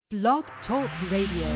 Blog Talk Radio.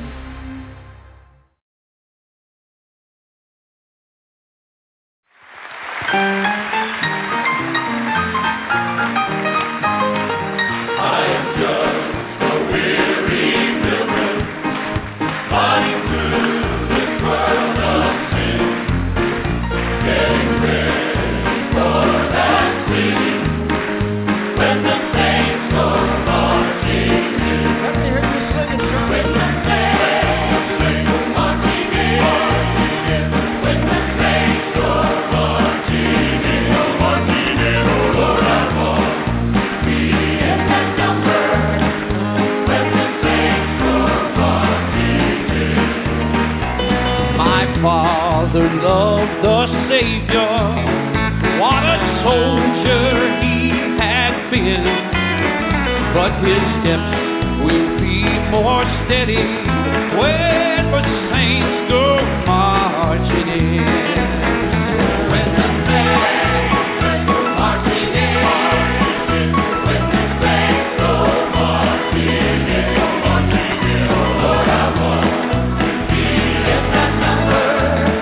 Father loved the Savior, what a soldier he had been, but his steps will be more steady when the saints go marching in. When the saints go marching in, when the saints go marching in, oh Lord, I want to be in that number.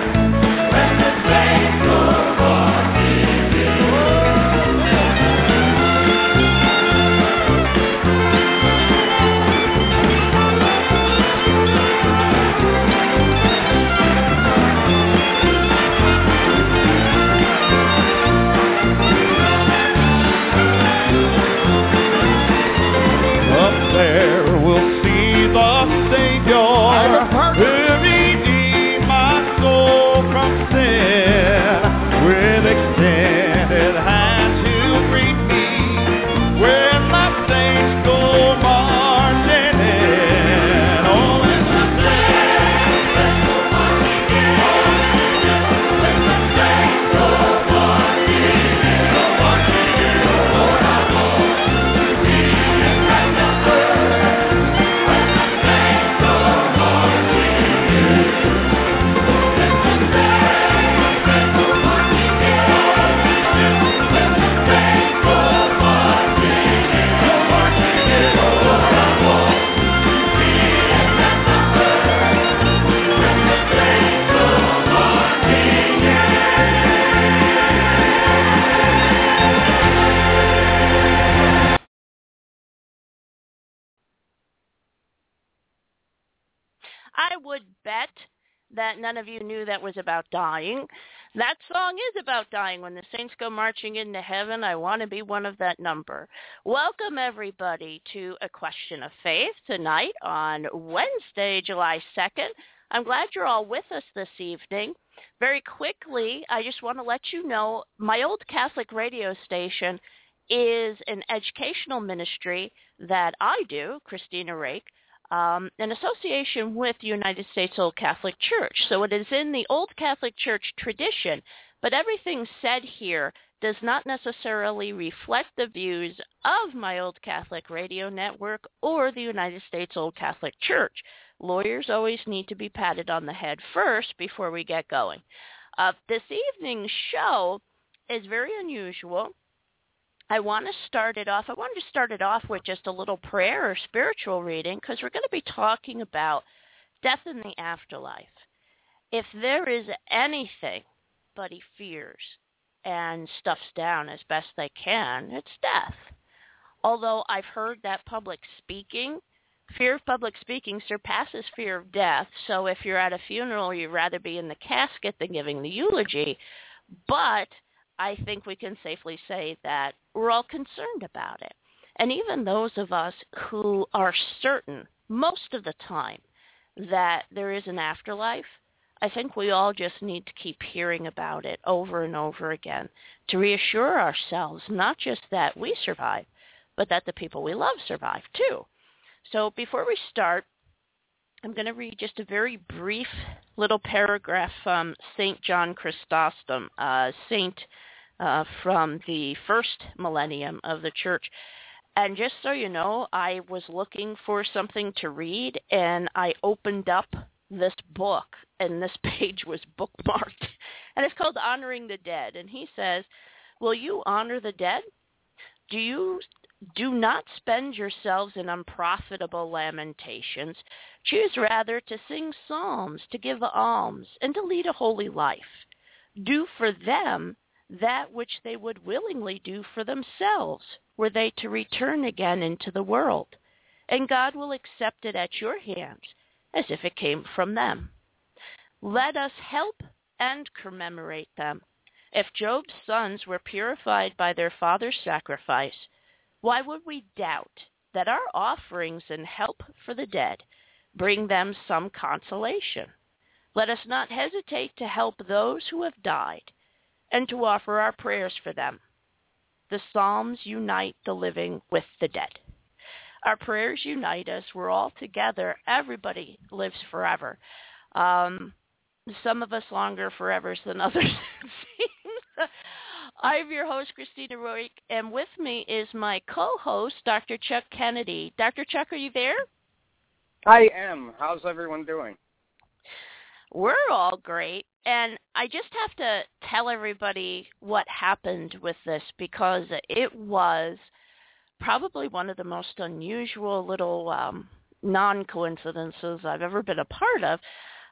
I would bet that none of you knew that was about dying. That song is about dying. When the saints go marching into heaven, I want to be one of that number. Welcome, everybody, to A Question of Faith tonight on Wednesday, July 2nd. I'm glad you're all with us this evening. Very quickly, I just want to let you know my old Catholic radio station is an educational ministry that I do, Christina Rake, in association with the United States Old Catholic Church. So it is in the Old Catholic Church tradition, but everything said here does not necessarily reflect the views of my Old Catholic Radio Network or the United States Old Catholic Church. Lawyers always need to be patted on the head first before we get going. This evening's show is very unusual. I wanted to start it off with just a little prayer or spiritual reading because we're going to be talking about death in the afterlife. If there is anything anybody fears and stuffs down as best they can, it's death. Although I've heard that fear of public speaking surpasses fear of death. So if you're at a funeral, you'd rather be in the casket than giving the eulogy. But I think we can safely say that we're all concerned about it. And even those of us who are certain most of the time that there is an afterlife, I think we all just need to keep hearing about it over and over again to reassure ourselves not just that we survive, but that the people we love survive too. So before we start, I'm going to read just a very brief little paragraph from St. John Chrysostom, saint from the first millennium of the church. And just so you know, I was looking for something to read, and I opened up this book, and this page was bookmarked. And it's called Honoring the Dead. And he says, will you honor the dead? Do you Do not spend yourselves in unprofitable lamentations. Choose rather to sing psalms, to give alms, and to lead a holy life. Do for them that which they would willingly do for themselves, were they to return again into the world. And God will accept it at your hands as if it came from them. Let us help and commemorate them. If Job's sons were purified by their father's sacrifice, why would we doubt that our offerings and help for the dead bring them some consolation? Let us not hesitate to help those who have died and to offer our prayers for them. The Psalms unite the living with the dead. Our prayers unite us. We're all together. Everybody lives forever. Some of us longer forevers than others, it seems. I'm your host, Christina Roig, and with me is my co-host, Dr. Chuck Kennedy. Dr. Chuck, are you there? I am. How's everyone doing? We're all great, and I just have to tell everybody what happened with this because it was probably one of the most unusual little non-coincidences I've ever been a part of.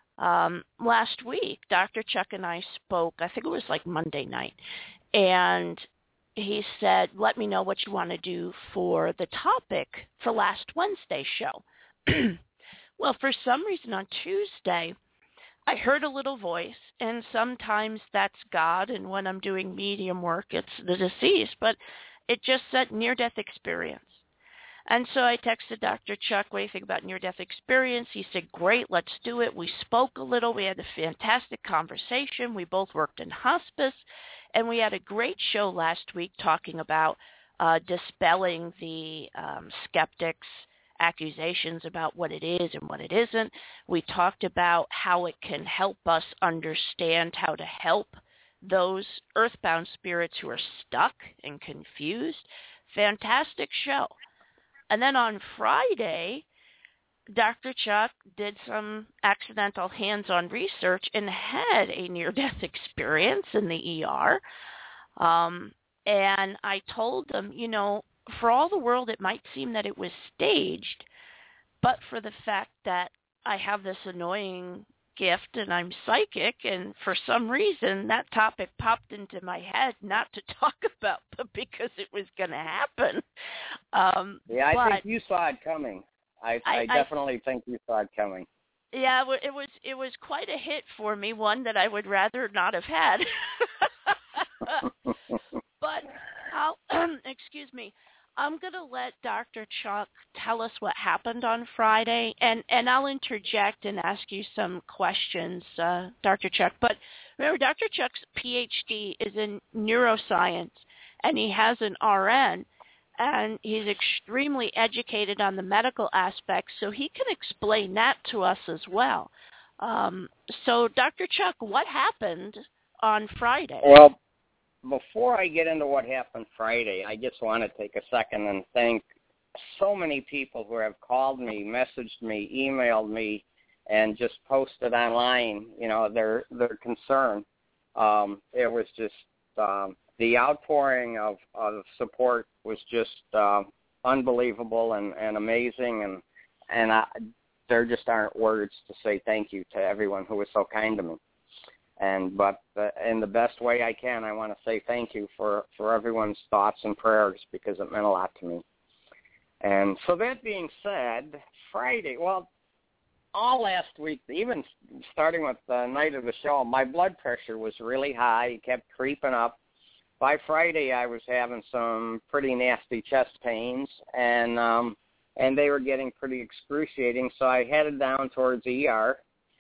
Last week, Dr. Chuck and I spoke, I think it was like Monday night, and he said, let me know what you want to do for the topic for last Wednesday's show. Well, for some reason on Tuesday, I heard a little voice, and sometimes that's God, and when I'm doing medium work, it's the deceased, but it just said near-death experience. And so I texted Dr. Chuck, what do you think about near-death experience? He said, great, let's do it. We spoke a little. We had a fantastic conversation. We both worked in hospice, and we had a great show last week talking about dispelling the skeptics' accusations about what it is and what it isn't. We talked about how it can help us understand how to help those earthbound spirits who are stuck and confused. Fantastic show. And then on Friday, Dr. Chuck did some accidental hands-on research and had a near-death experience in the ER. And I told him, you know, for all the world, it might seem that it was staged, but for the fact that I have this annoying gift and I'm psychic, and for some reason that topic popped into my head not to talk about, but because it was going to happen. I think you saw it coming. I definitely think you saw it coming. Yeah, it was quite a hit for me, one that I would rather not have had. But excuse me. I'm going to let Dr. Chuck tell us what happened on Friday, and I'll interject and ask you some questions, Dr. Chuck. But remember, Dr. Chuck's PhD is in neuroscience, and he has an RN, and he's extremely educated on the medical aspects, so he can explain that to us as well. So, Dr. Chuck, what happened on Friday? Well, before I get into what happened Friday, I just want to take a second and thank so many people who have called me, messaged me, emailed me, and just posted online, you know, their concern. It was just the outpouring of support was just unbelievable and amazing, and there just aren't words to say thank you to everyone who was so kind to me. But in the best way I can, I want to say thank you for everyone's thoughts and prayers because it meant a lot to me. And so that being said, Friday, well, all last week, even starting with the night of the show, my blood pressure was really high. It kept creeping up. By Friday, I was having some pretty nasty chest pains, and they were getting pretty excruciating. So I headed down towards ER,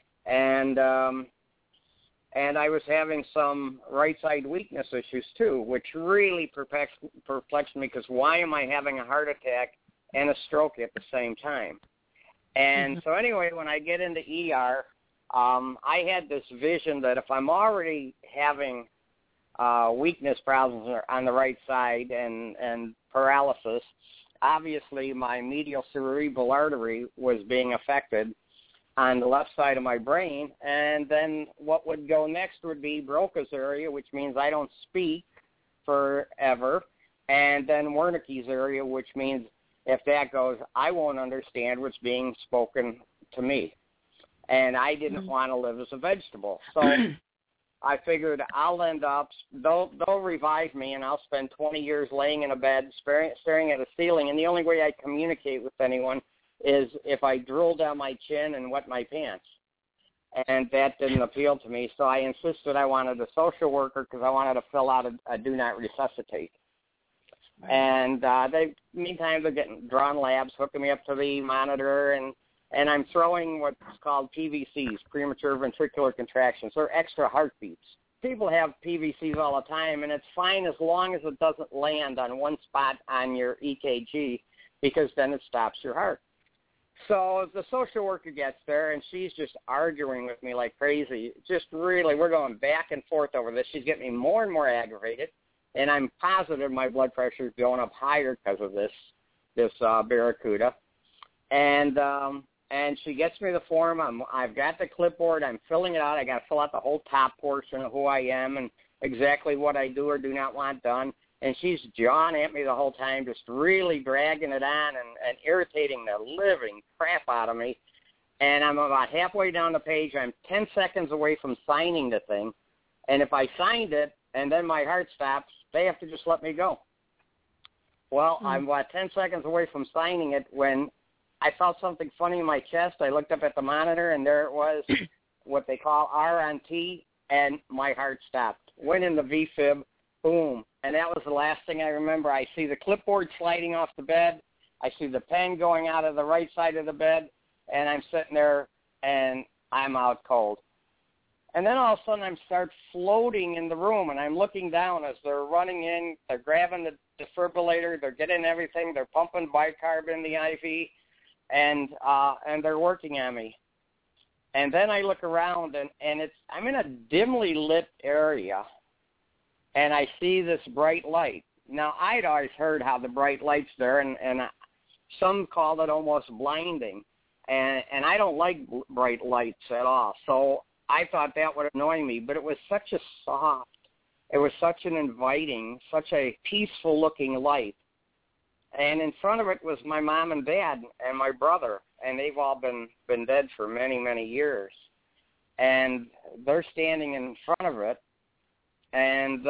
and I was having some right side weakness issues too, which really perplexed me because why am I having a heart attack and a stroke at the same time? And so anyway, when I get into ER, I had this vision that if I'm already having weakness problems on the right side and paralysis, obviously my medial cerebral artery was being affected on the left side of my brain, and then what would go next would be Broca's area, which means I don't speak forever, and then Wernicke's area, which means if that goes, I won't understand what's being spoken to me. And I didn't want to live as a vegetable. So I figured I'll end up, they'll revive me, and I'll spend 20 years laying in a bed staring at a ceiling. And the only way I communicate with anyone is if I drool down my chin and wet my pants. And that didn't appeal to me. So I insisted I wanted a social worker because I wanted to fill out a do not resuscitate. Right. And meantime, they're getting drawn labs, hooking me up to the monitor, and I'm throwing what's called PVCs, premature ventricular contractions. They're extra heartbeats. People have PVCs all the time, and it's fine as long as it doesn't land on one spot on your EKG, because then it stops your heart. So the social worker gets there, and she's just arguing with me like crazy. Just really, we're going back and forth over this. She's getting me more and more aggravated, and I'm positive my blood pressure is going up higher because of this Barracuda. And she gets me the form. I've got the clipboard. I'm filling it out. I got to fill out the whole top portion of who I am and exactly what I do or do not want done. And she's jawing at me the whole time, just really dragging it on and irritating the living crap out of me. And I'm about halfway down the page. I'm 10 seconds away from signing the thing. And if I signed it and then my heart stops, they have to just let me go. Well, I'm about 10 seconds away from signing it when I felt something funny in my chest. I looked up at the monitor, and there it was, what they call R on T, and my heart stopped. Went in the V-fib, boom. And that was the last thing I remember. I see the clipboard sliding off the bed. I see the pen going out of the right side of the bed, and I'm sitting there, and I'm out cold. And then all of a sudden I start floating in the room, and I'm looking down as they're running in. They're grabbing the defibrillator. They're getting everything. They're pumping bicarb in the IV. And they're working on me. And then I look around, and I'm in a dimly lit area, and I see this bright light. Now, I'd always heard how the bright light's there, and some called it almost blinding. And I don't like bright lights at all. So I thought that would annoy me, but it was such a soft, it was such an inviting, such a peaceful-looking light. And in front of it was my mom and dad and my brother, and they've all been dead for many, many years. And they're standing in front of it, and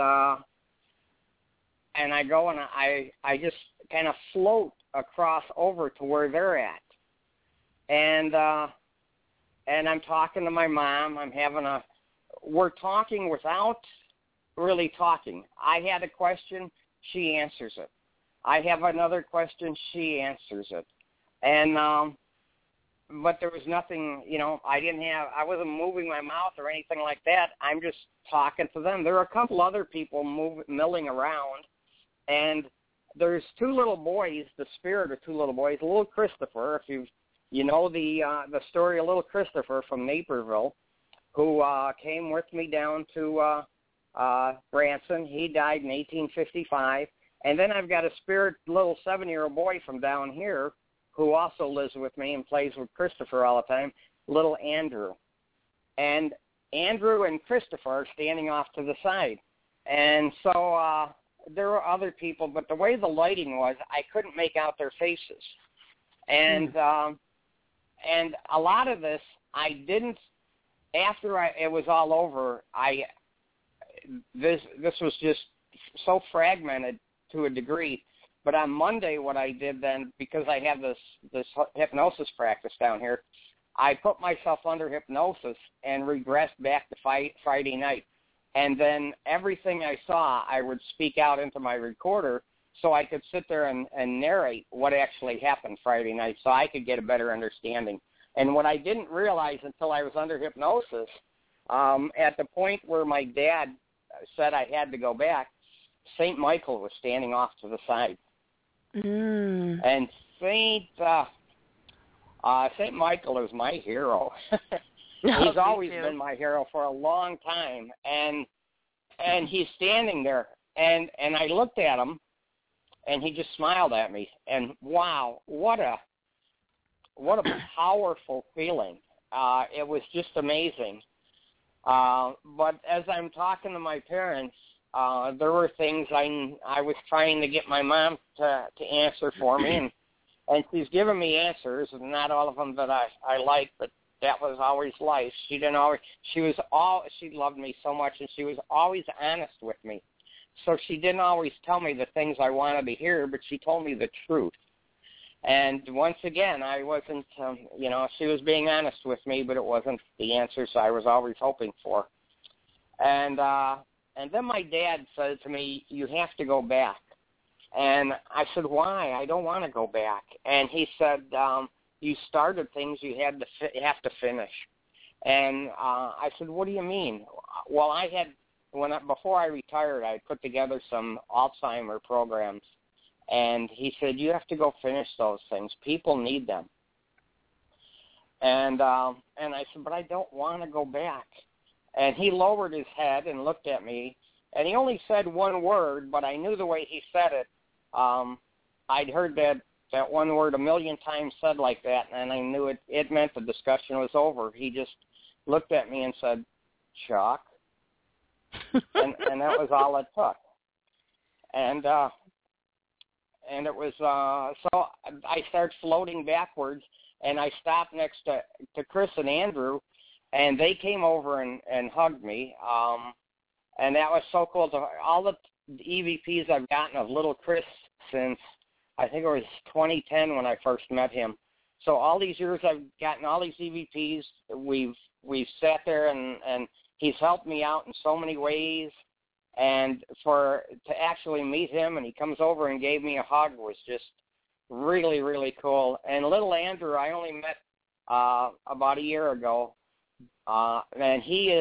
I go and I just kind of float across over to where they're at. And I'm talking to my mom. We're talking without really talking. I had a question, she answers it. I have another question, she answers it. And but there was nothing, I wasn't moving my mouth or anything like that. I'm just talking to them. There are a couple other people milling around, and there's two little boys, the spirit of two little boys, little Christopher, if you know the story of little Christopher from Naperville, who came with me down to Branson. He died in 1855. And then I've got a spirit little 7-year-old boy from down here who also lives with me and plays with Christopher all the time, little Andrew. And Andrew and Christopher are standing off to the side. And so there were other people, but the way the lighting was, I couldn't make out their faces. And and a lot of this, I didn't, after it was all over, this was just so fragmented to a degree. But on Monday, what I did then, because I have this hypnosis practice down here, I put myself under hypnosis and regressed back to Friday night. And then everything I saw, I would speak out into my recorder so I could sit there and narrate what actually happened Friday night so I could get a better understanding. And what I didn't realize until I was under hypnosis, at the point where my dad said I had to go back, St. Michael was standing off to the side. And St. Michael is my hero. He's always been my hero for a long time. And he's standing there. And I looked at him, and he just smiled at me. And wow, what a powerful feeling. It was just amazing. But as I'm talking to my parents, there were things I was trying to get my mom to answer for me, and she's given me answers, and not all of them that I like, but that was always life. She loved me so much, and she was always honest with me. So she didn't always tell me the things I wanted to hear, but she told me the truth. And once again, I wasn't, she was being honest with me, but it wasn't the answers I was always hoping for. And then my dad said to me, "You have to go back." And I said, "Why? I don't want to go back." And he said, "You started things you have to finish." And I said, "What do you mean?" Well, before I retired, I put together some Alzheimer programs. And he said, "You have to go finish those things. People need them." And I said, "But I don't want to go back." And he lowered his head and looked at me, and he only said one word, but I knew the way he said it. I'd heard that one word a million times said like that, and I knew it meant the discussion was over. He just looked at me and said, "Chuck," and that was all it took. And it was so I started floating backwards, and I stopped next to Chris and Andrew, and they came over and hugged me, and that was so cool. All the EVPs I've gotten of little Chris since I think it was 2010 when I first met him. So all these years I've gotten all these EVPs. We've sat there, and he's helped me out in so many ways. And to actually meet him, and he comes over and gave me a hug, was just really, really cool. And little Andrew, I only met about a year ago, and he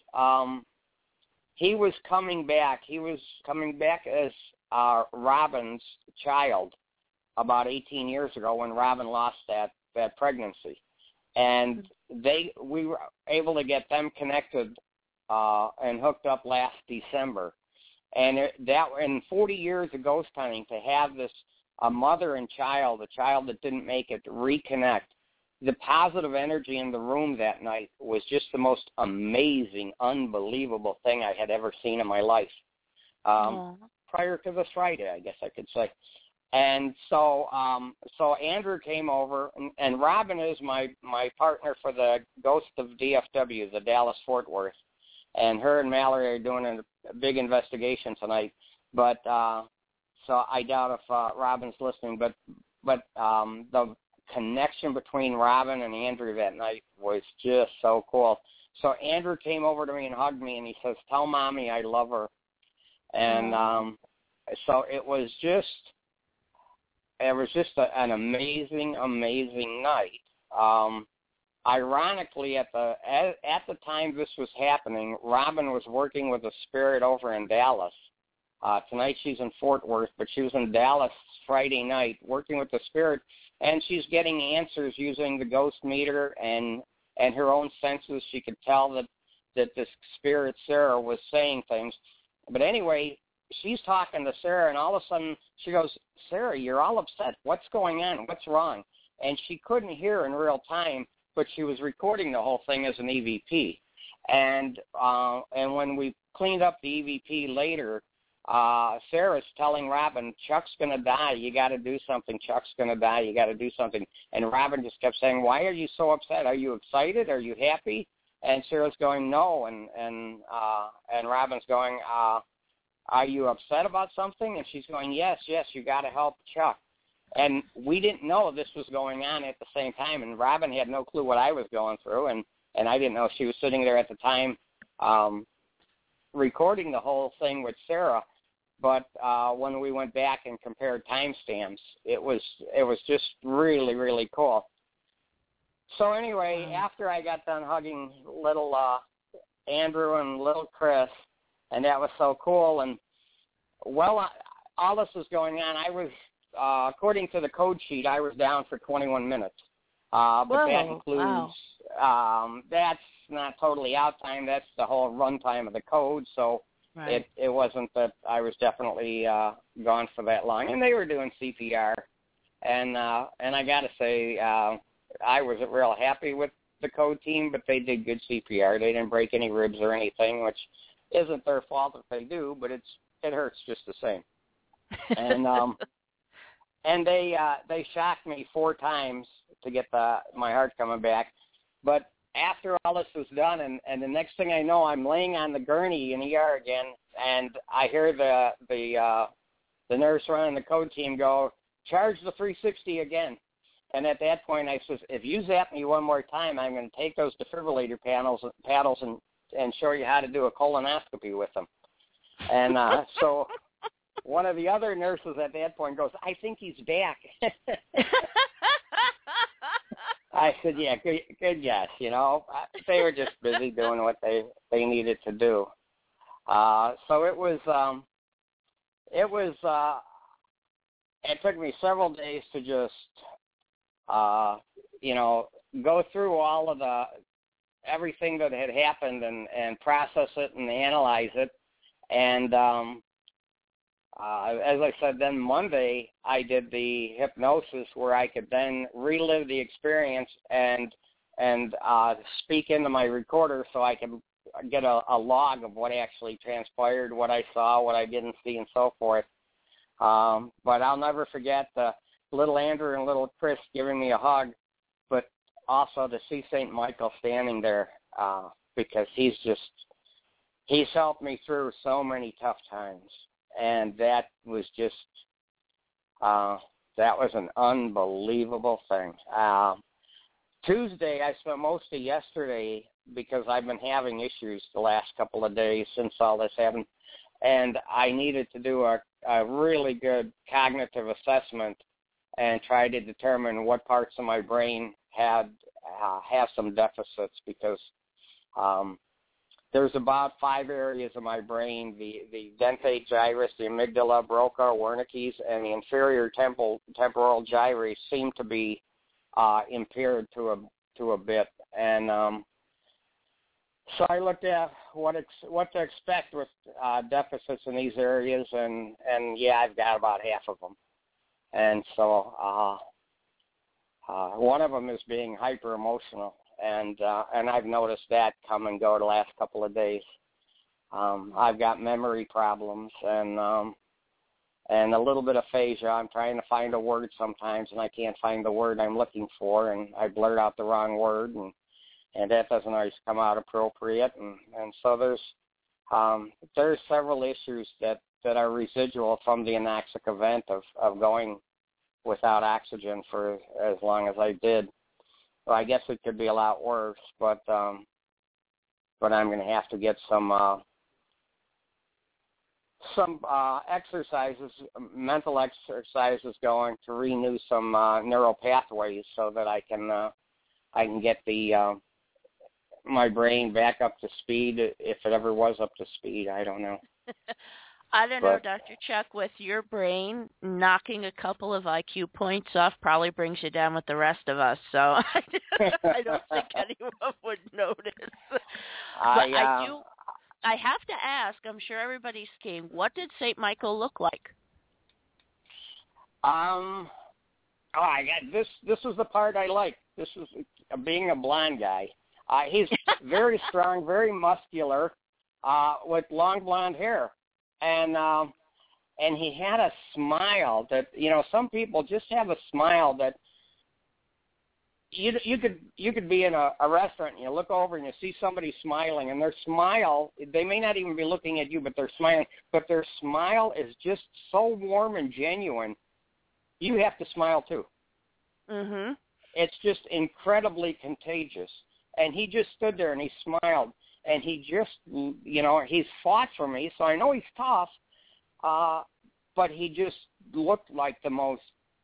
was coming back. He was coming back as Robin's child about 18 years ago when Robin lost that pregnancy, and we were able to get them connected and hooked up last December. And in 40 years of ghost hunting, to have a mother and child, a child that didn't make it, reconnect, the positive energy in the room that night was just the most amazing, unbelievable thing I had ever seen in my life. Prior to this Friday, I guess I could say. And so Andrew came over, and Robin is my partner for the Ghost of DFW, the Dallas-Fort Worth. And her and Mallory are doing a big investigation tonight. But so I doubt if Robin's listening. But the connection between Robin and Andrew that night was just so cool. So Andrew came over to me and hugged me, and he says, "Tell Mommy I love her." And so it was just an amazing, amazing night. Ironically, at the time this was happening, Robin was working with a spirit over in Dallas. Tonight she's in Fort Worth, but she was in Dallas Friday night working with the spirit, and she's getting answers using the ghost meter and her own senses. She could tell that this spirit, Sarah, was saying things. But anyway, she's talking to Sarah, and all of a sudden she goes, "Sarah, you're all upset. What's going on? What's wrong?" And she couldn't hear in real time, but she was recording the whole thing as an EVP. And when we cleaned up the EVP later, Sarah's telling Robin, "Chuck's going to die. You got to do something. Chuck's going to die. You got to do something." And Robin just kept saying, "Why are you so upset? Are you excited? Are you happy?" And Sarah's going, "No." And Robin's going, "Are you upset about something?" And she's going, yes, you got to help Chuck." And we didn't know this was going on at the same time, and Robin had no clue what I was going through, and I didn't know she was sitting there at the time recording the whole thing with Sarah. But when we went back and compared timestamps, it was just really, really cool. So anyway, after I got done hugging little Andrew and little Chris, and that was so cool, and all this was going on, I was, according to the code sheet, I was down for 21 minutes. But that includes, that's not totally out time, that's the whole run time of the code, so right. It wasn't that I was definitely gone for that long. And they were doing CPR, and I got to say, I wasn't real happy with the code team, but they did good CPR. They didn't break any ribs or anything, which isn't their fault if they do, but it hurts just the same. And and they shocked me 4 times to get my heart coming back. But after all this was done, and the next thing I know, I'm laying on the gurney in the ER again, and I hear the nurse running the code team go, charge the 360 again. And at that point, I says, if you zap me one more time, I'm going to take those defibrillator paddles and show you how to do a colonoscopy with them. And so one of the other nurses at that point goes, I think he's back. I said, yeah, good guess. You know, they were just busy doing what they needed to do. So it took me several days to just, go through all of everything that had happened and process it and analyze it. And as I said, then Monday I did the hypnosis where I could then relive the experience and speak into my recorder so I could get a log of what actually transpired, what I saw, what I didn't see, and so forth. But I'll never forget the little Andrew and little Chris giving me a hug, but also to see St. Michael standing there because he's helped me through so many tough times. And that was just, that was an unbelievable thing. Tuesday, I spent most of yesterday, because I've been having issues the last couple of days since all this happened, and I needed to do a really good cognitive assessment and try to determine what parts of my brain have some deficits, because there's about 5 areas of my brain, the dentate gyrus, the amygdala, Broca, Wernicke's, and the inferior temporal gyrus seem to be impaired to a bit. And so I looked at what to expect with deficits in these areas, and yeah, I've got about half of them. And so one of them is being hyper emotional. And I've noticed that come and go the last couple of days. I've got memory problems and a little bit of aphasia. I'm trying to find a word sometimes, and I can't find the word I'm looking for, and I blurt out the wrong word, and that doesn't always come out appropriate. And so there's several issues that are residual from the anoxic event of going without oxygen for as long as I did. Well, I guess it could be a lot worse, but I'm going to have to get some exercises, mental exercises going to renew some neural pathways so that I can get my brain back up to speed, if it ever was up to speed. I don't know. I don't know, Dr. Chuck, with your brain, knocking a couple of IQ points off probably brings you down with the rest of us. So I don't think anyone would notice. I have to ask, I'm sure everybody's keen, what did St. Michael look like? This is the part I like. This is being a blonde guy. He's very strong, very muscular, with long blonde hair. And he had a smile that, some people just have a smile that you could be in a restaurant and you look over and you see somebody smiling, and their smile, they may not even be looking at you, but they're smiling, but their smile is just so warm and genuine. You have to smile too. Mhm. It's just incredibly contagious. And he just stood there and he smiled. And he just, he's fought for me, so I know he's tough, but he just looked like the most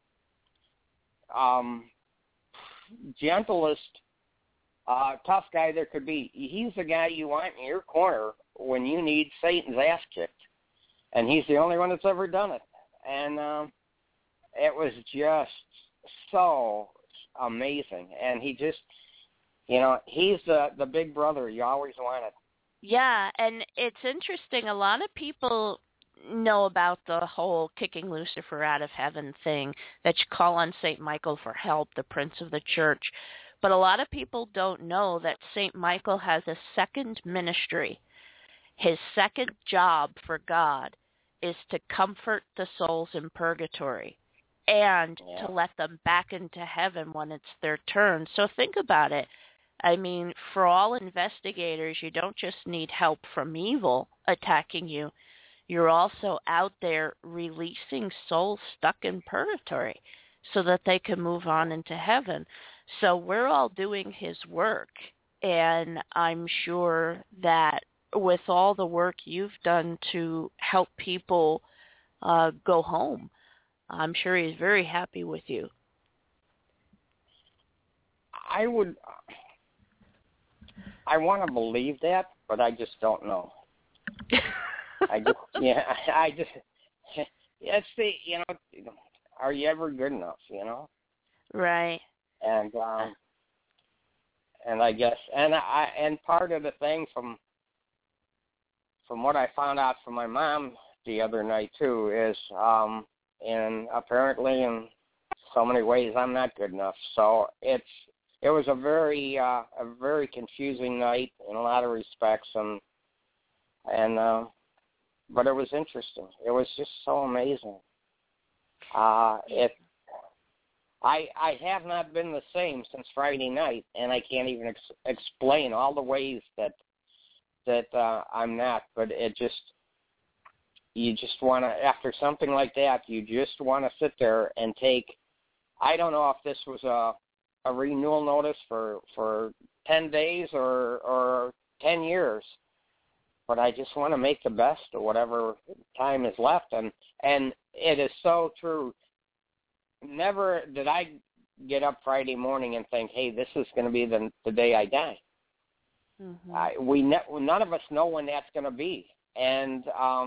gentlest, tough guy there could be. He's the guy you want in your corner when you need Satan's ass kicked, and he's the only one that's ever done it. And it was just so amazing, and he just... he's the big brother you always wanted. Yeah, and it's interesting. A lot of people know about the whole kicking Lucifer out of heaven thing, that you call on St. Michael for help, the Prince of the Church. But a lot of people don't know that St. Michael has a second ministry. His second job for God is to comfort the souls in purgatory and to let them back into heaven when it's their turn. So think about it. I mean, for all investigators, you don't just need help from evil attacking you. You're also out there releasing souls stuck in purgatory so that they can move on into heaven. So we're all doing his work, and I'm sure that with all the work you've done to help people go home, I'm sure he's very happy with you. I want to believe that, but I just don't know. It's the, are you ever good enough, Right. And I guess, and part of the thing from what I found out from my mom the other night too is, and apparently in so many ways I'm not good enough. So it was a very confusing night in a lot of respects, and but it was interesting. It was just so amazing. I have not been the same since Friday night, and I can't even explain all the ways that I'm not. But you just want to, after something like that, you just want to sit there and take. I don't know if this was a renewal notice for 10 days or 10 years, but I just want to make the best of whatever time is left, and it is so true. Never did I get up Friday morning and think, hey, this is going to be the day I die. Mm-hmm. None of us know when that's going to be. And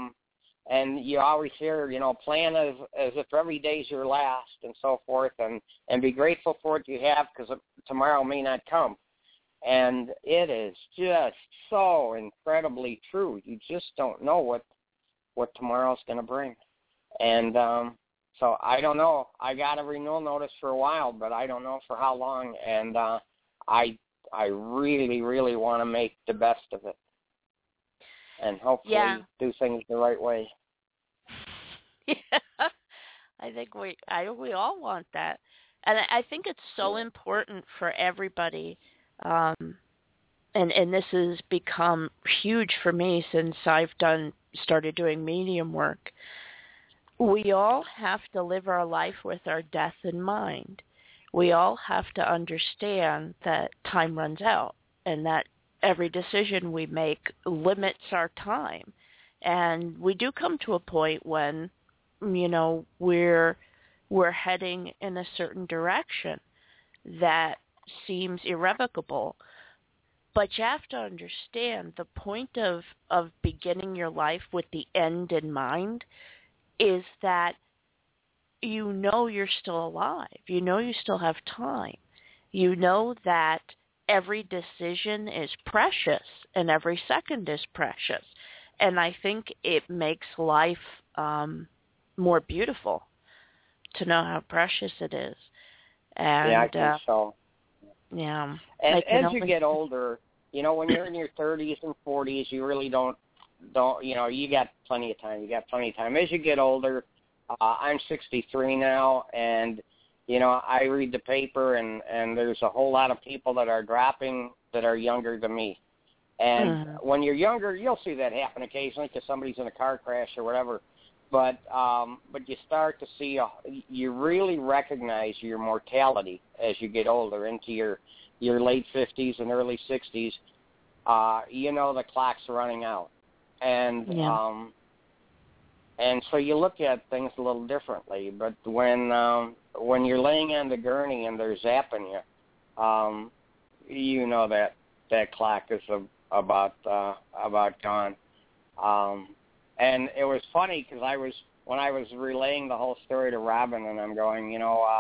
you always hear, plan as if every day's your last and so forth, and be grateful for what you have because tomorrow may not come. And it is just so incredibly true. You just don't know what tomorrow's going to bring. And so I don't know. I got a renewal notice for a while, but I don't know for how long. And I really, really want to make the best of it, and hopefully do things the right way. Yeah, I think we all want that, and I think it's so important for everybody. And this has become huge for me since I've started doing medium work. We all have to live our life with our death in mind. We all have to understand that time runs out and that every decision we make limits our time. And we do come to a point when, we're heading in a certain direction that seems irrevocable. But you have to understand the point of beginning your life with the end in mind is that you're still alive. You still have time. You know that every decision is precious and every second is precious. And I think it makes life more beautiful to know how precious it is. And, I think so. Yeah. And as you get older, when you're in your 30s and 40s, you really don't, you got plenty of time. As you get older, I'm 63 now, and, I read the paper, and there's a whole lot of people that are dropping that are younger than me. And when you're younger, you'll see that happen occasionally because somebody's in a car crash or whatever. But you start to see, you really recognize your mortality as you get older into your late 50s and early 60s. The clock's running out. And so you look at things a little differently. But when you're laying on the gurney and they're zapping you, that clock is about gone. And it was funny because when I was relaying the whole story to Robin, and I'm going,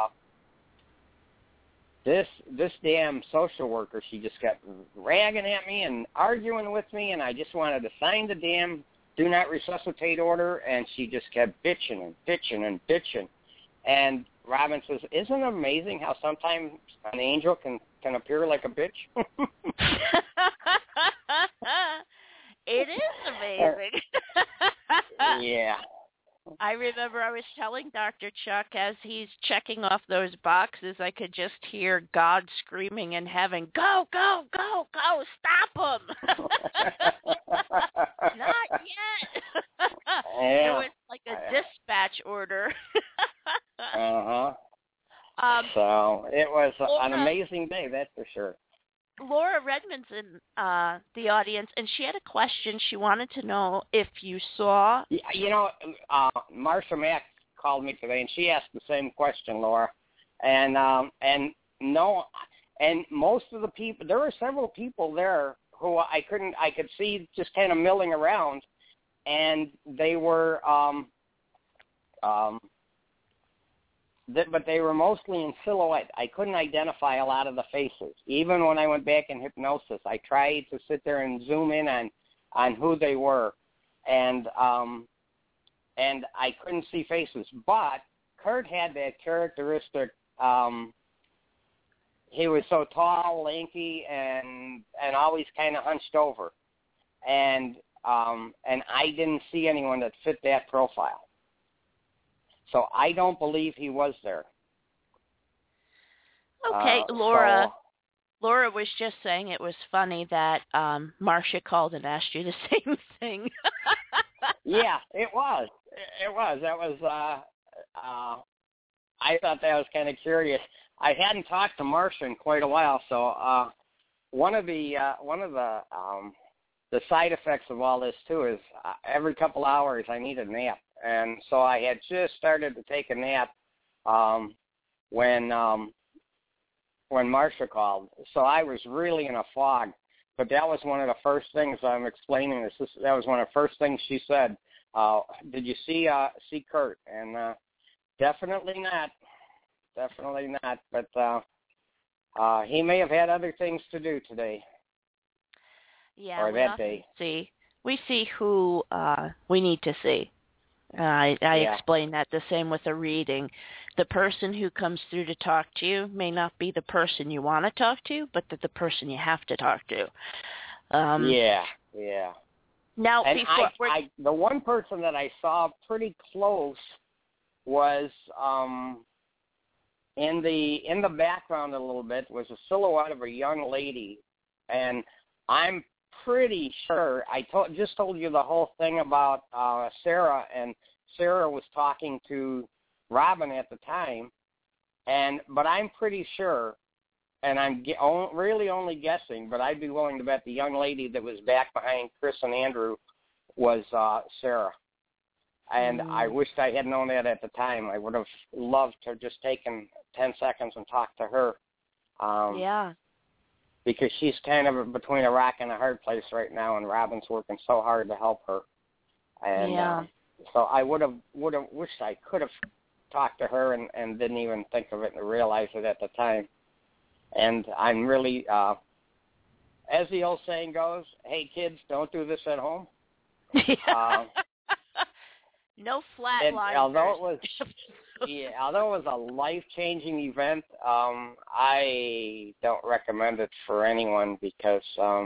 this damn social worker, she just kept ragging at me and arguing with me, and I just wanted to sign the damn do not resuscitate order, and she just kept bitching and bitching and bitching. And Robin says, isn't it amazing how sometimes an angel can appear like a bitch? It is amazing. Yeah. I remember I was telling Dr. Chuck as he's checking off those boxes, I could just hear God screaming in heaven, go, go, go, go, stop him. Not yet. Yeah. It was like a dispatch order. Uh-huh. So it was an amazing day, that's for sure. Laura Redmond's in the audience, and she had a question. She wanted to know if you saw... You know, Marsha Mack called me today, and she asked the same question, Laura. And no, and most of the people, there were several people there who I could see just kind of milling around, and they were... but they were mostly in silhouette. I couldn't identify a lot of the faces. Even when I went back in hypnosis, I tried to sit there and zoom in on who they were, and I couldn't see faces. But Kurt had that characteristic. He was so tall, lanky, and always kind of hunched over, and I didn't see anyone that fit that profile. So I don't believe he was there. Okay, Laura. Laura was just saying it was funny that Marcia called and asked you the same thing. Yeah, it was. It was. That was. I thought that was kind of curious. I hadn't talked to Marcia in quite a while, so one of the side effects of all this too is every couple hours I need a nap. And so I had just started to take a nap when Marcia called. So I was really in a fog. But that was one of the first things I'm explaining this. That was one of the first things she said. Did you see Kurt? And definitely not. Definitely not. But he may have had other things to do today. Yeah, or that day. We see who we need to see. I explain that the same with a reading. The person who comes through to talk to you may not be the person you want to talk to, but the person you have to talk to. Yeah. Now, and the one person that I saw pretty close was in the background a little bit was a silhouette of a young lady, and I'm pretty sure I just told you the whole thing about Sarah, and Sarah was talking to Robin at the time, but I'm pretty sure, and I'm really only guessing, but I'd be willing to bet the young lady that was back behind Chris and Andrew was Sarah. And I wished I had known that at the time. I would have loved to have just taken 10 seconds and talked to her. Yeah. Because she's kind of between a rock and a hard place right now, and Robin's working so hard to help her. And so I would have wished I could have talked to her and didn't even think of it and realize it at the time. And I'm really, as the old saying goes, hey, kids, don't do this at home. No flatliners. Although it was a life-changing event, I don't recommend it for anyone because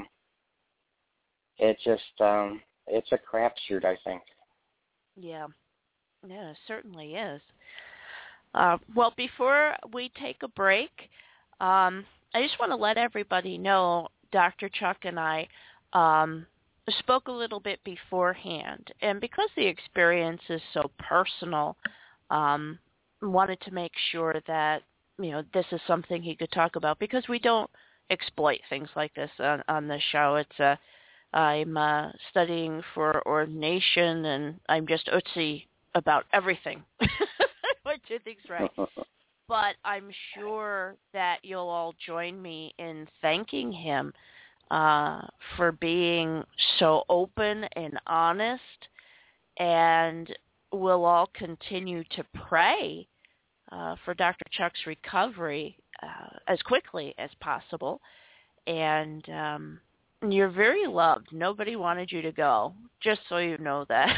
it's a crapshoot, I think. Yeah, it certainly is. Well, before we take a break, I just want to let everybody know Dr. Chuck and I spoke a little bit beforehand, and because the experience is so personal, wanted to make sure that this is something he could talk about, because we don't exploit things like this on the show. I'm studying for ordination, and I'm just OTC about everything. I do things right. But I'm sure that you'll all join me in thanking him for being so open and honest, and we'll all continue to pray for Dr. Chuck's recovery as quickly as possible. And you're very loved. Nobody wanted you to go, just so you know that.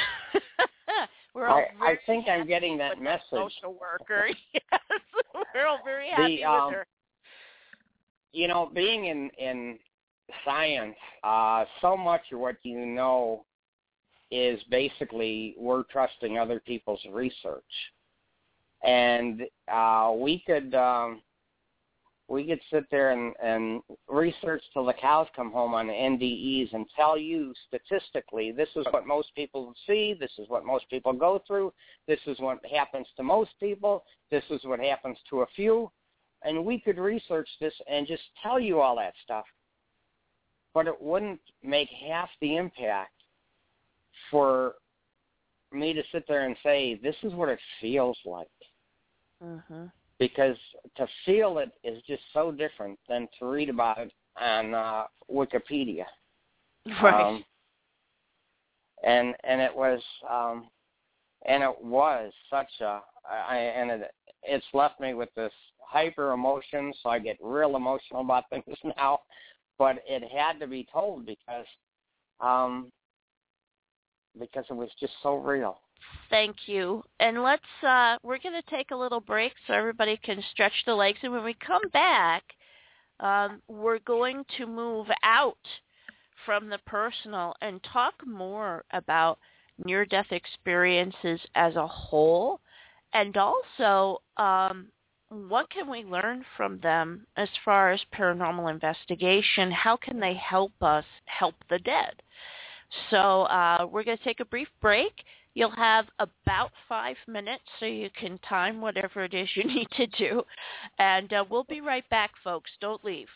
I think I'm getting that message. Social worker. Yes, we're all very happy with her. Being in science, so much of what you know is basically we're trusting other people's research. And we could sit there and research till the cows come home on the NDEs and tell you statistically this is what most people see, this is what most people go through, this is what happens to most people, this is what happens to a few. And we could research this and just tell you all that stuff. But it wouldn't make half the impact for me to sit there and say, this is what it feels like. Mm-hmm. Because to feel it is just so different than to read about it on Wikipedia. Right. And it was such a, it's left me with this hyper emotion, so I get real emotional about things now. But it had to be told because it was just so real. Thank you. And we're going to take a little break so everybody can stretch the legs. And when we come back, we're going to move out from the personal and talk more about near-death experiences as a whole, and also what can we learn from them as far as paranormal investigation? How can they help us help the dead? So we're going to take a brief break. You'll have about 5 minutes so you can time whatever it is you need to do. And we'll be right back, folks. Don't leave.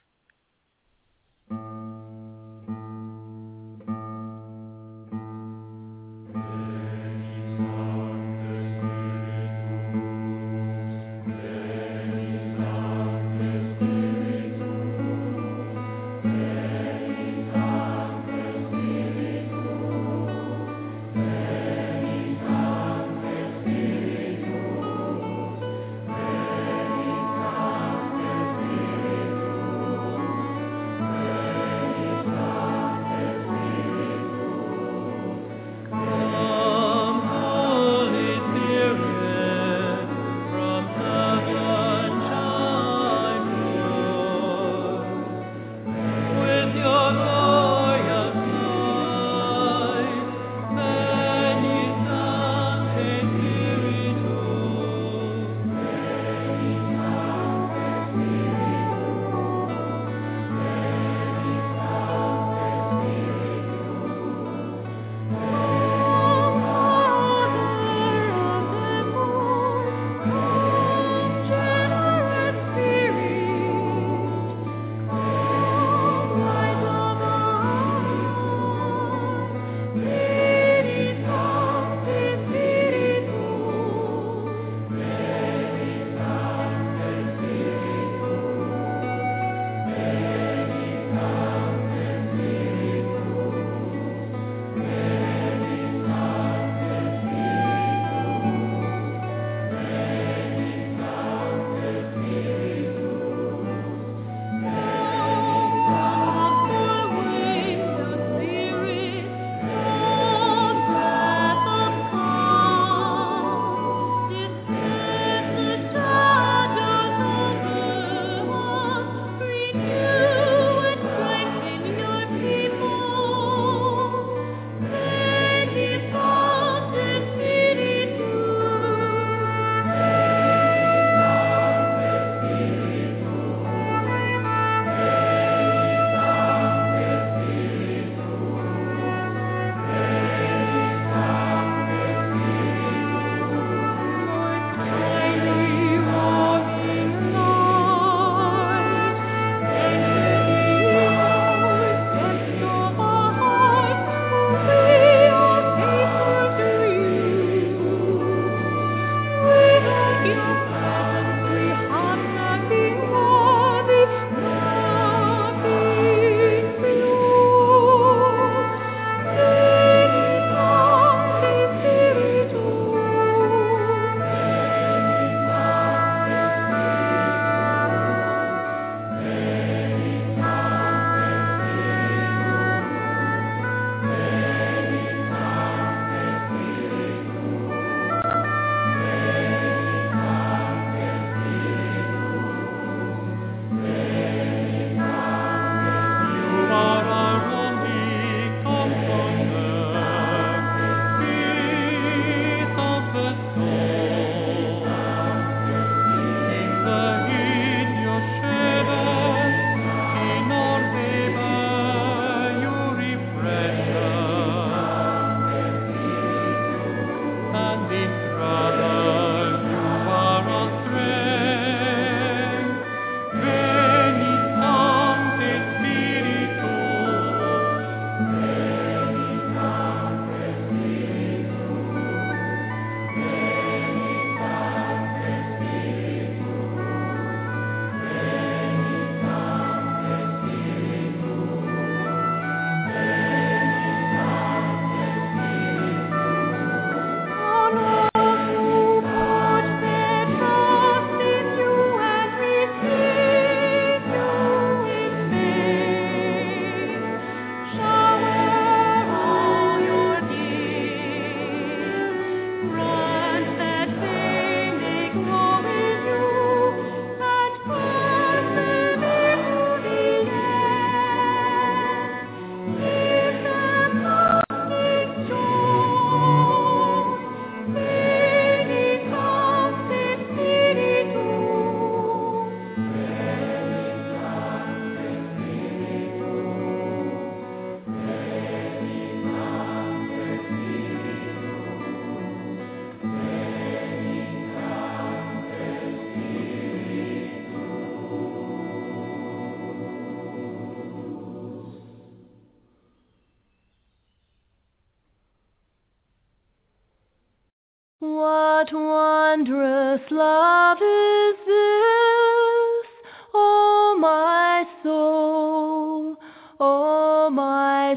What wondrous love is this, O my soul, O my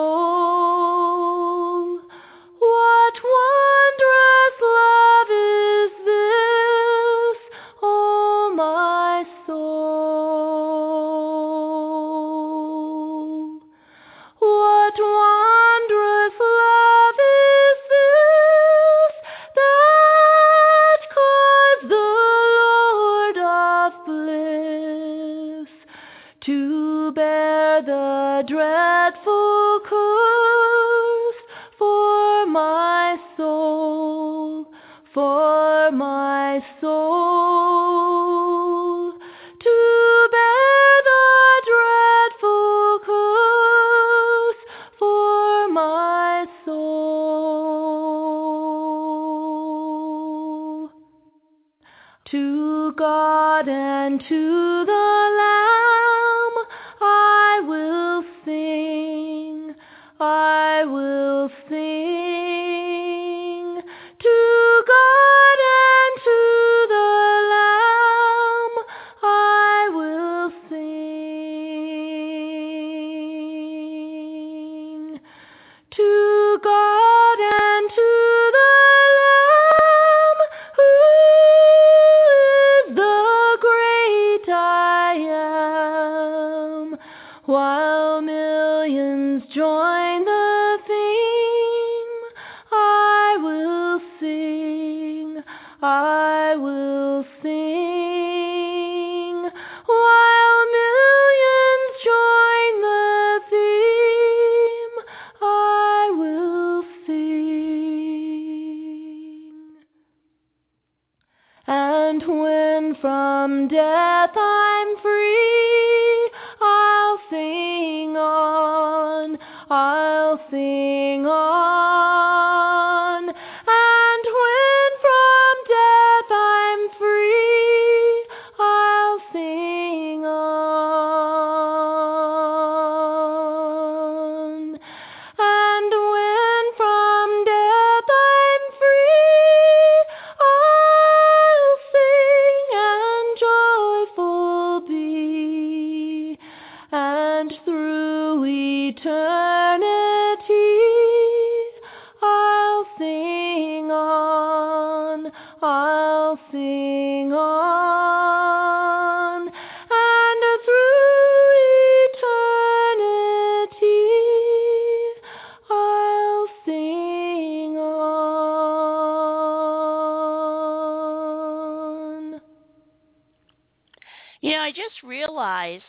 soul? What wondrous love is this, O my soul? What wondrous love is this that caused the Lord of bliss to bear the dreadful curse for my soul, for my soul, to bear the dreadful curse for my soul. To God and to the Lamb I will sing, I will sing. To God and to the Lamb I will sing. To God and to the Lamb, who is the great I am, while millions join the theme, I will sing, I will sing, while millions join the theme, I will sing. And when from death I'm free, I'll sing on, I'll sing on. And when from death I'm free, I'll sing on. And when from death I'm free, I'll sing and joyful be, and through eternity I'll sing on, I'll sing on, and through eternity I'll sing on. You know, I just realized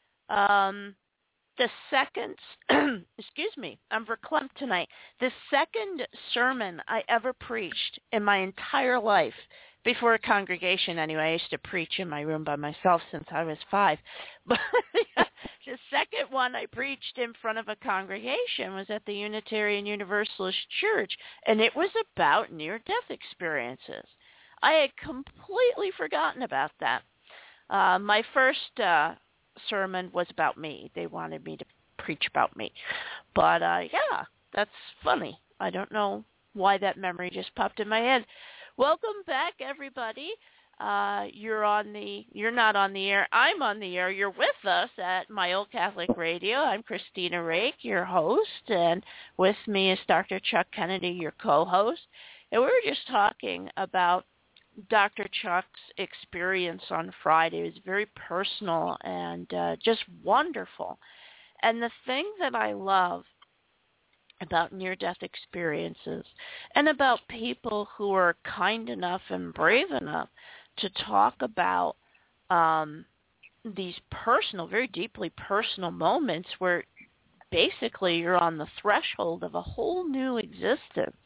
the second, excuse me, I'm verklempt tonight. The second sermon I ever preached in my entire life, before a congregation anyway. I used to preach in my room by myself since I was 5. But the second one I preached in front of a congregation was at the Unitarian Universalist Church, and it was about near-death experiences. I had completely forgotten about that. My first sermon was about me. They wanted me to preach about me. But yeah, that's funny. I don't know why that memory just popped in my head. Welcome back, everybody. You're not on the air. I'm on the air. You're with us at My Old Catholic Radio. I'm Christina Rake, your host, and with me is Dr. Chuck Kennedy, your co-host. And we were just talking about Dr. Chuck's experience on Friday. It was very personal and just wonderful. And the thing that I love about near-death experiences and about people who are kind enough and brave enough to talk about these personal, very deeply personal moments where basically you're on the threshold of a whole new existence.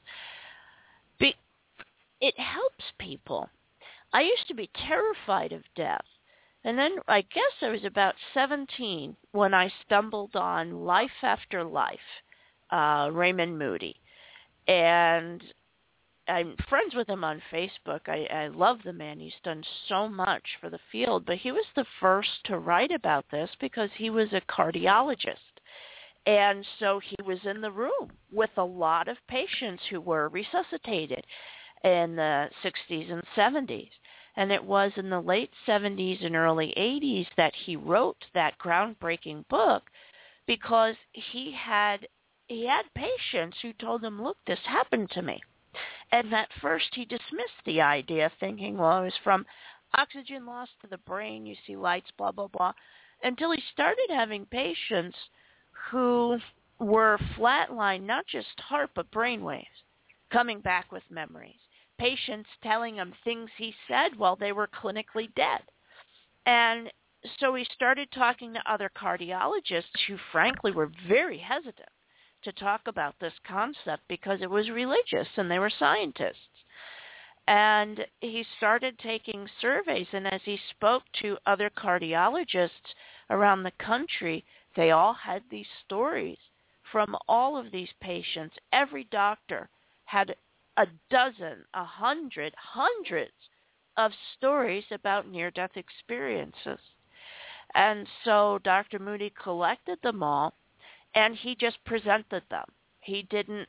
It helps people. I used to be terrified of death. And then I guess I was about 17 when I stumbled on Life After Life, Raymond Moody. And I'm friends with him on Facebook. I love the man. He's done so much for the field. But he was the first to write about this because he was a cardiologist. And so he was in the room with a lot of patients who were resuscitated. in the 60s and 70s. And it was in the late 70s and early 80s that he wrote that groundbreaking book, because he had patients who told him, look, this happened to me. And at first he dismissed the idea, thinking, well, it was from oxygen loss to the brain, you see lights, blah, blah, blah, until he started having patients who were flatlined, not just heart, but brainwaves, coming back with memories. Patients telling him things he said while they were clinically dead. And so he started talking to other cardiologists who, frankly, were very hesitant to talk about this concept because it was religious and they were scientists. And he started taking surveys, and as he spoke to other cardiologists around the country, they all had these stories from all of these patients. Every doctor had a dozen, 100, hundreds of stories about near-death experiences. And so Dr. Moody collected them all, and he just presented them. He didn't,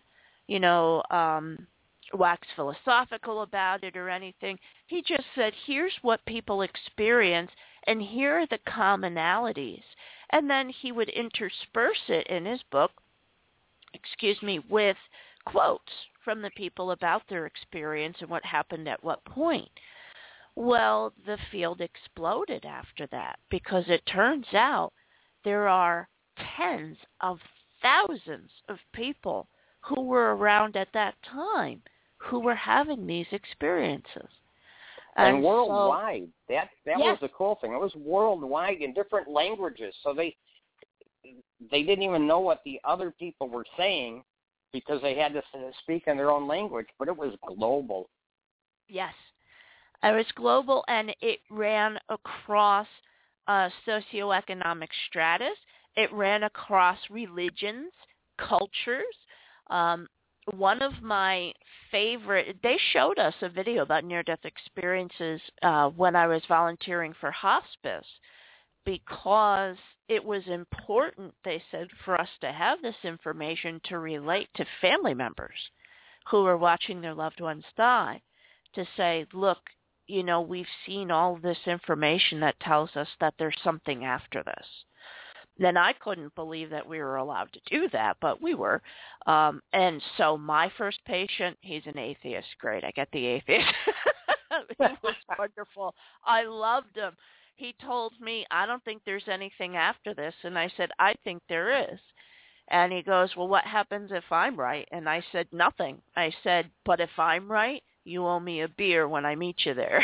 wax philosophical about it or anything. He just said, here's what people experience, and here are the commonalities. And then he would intersperse it in his book, with quotes from the people about their experience and what happened at what point. Well, the field exploded after that, because it turns out there are tens of thousands of people who were around at that time who were having these experiences. And worldwide. That yes. was the cool thing. It was worldwide in different languages. So they didn't even know what the other people were saying because they had to speak in their own language, but it was global. Yes. It was global, and it ran across socioeconomic stratus. It ran across religions, cultures. One of my favorite, they showed us a video about near-death experiences when I was volunteering for hospice, because it was important, they said, for us to have this information to relate to family members who were watching their loved ones die, to say, look, we've seen all this information that tells us that there's something after this. Then I couldn't believe that we were allowed to do that, but we were. And so my first patient, he's an atheist. Great, I get the atheist. He was wonderful. I loved him. He told me, I don't think there's anything after this. And I said, I think there is. And he goes, well, what happens if I'm right? And I said, nothing. I said, but if I'm right, you owe me a beer when I meet you there.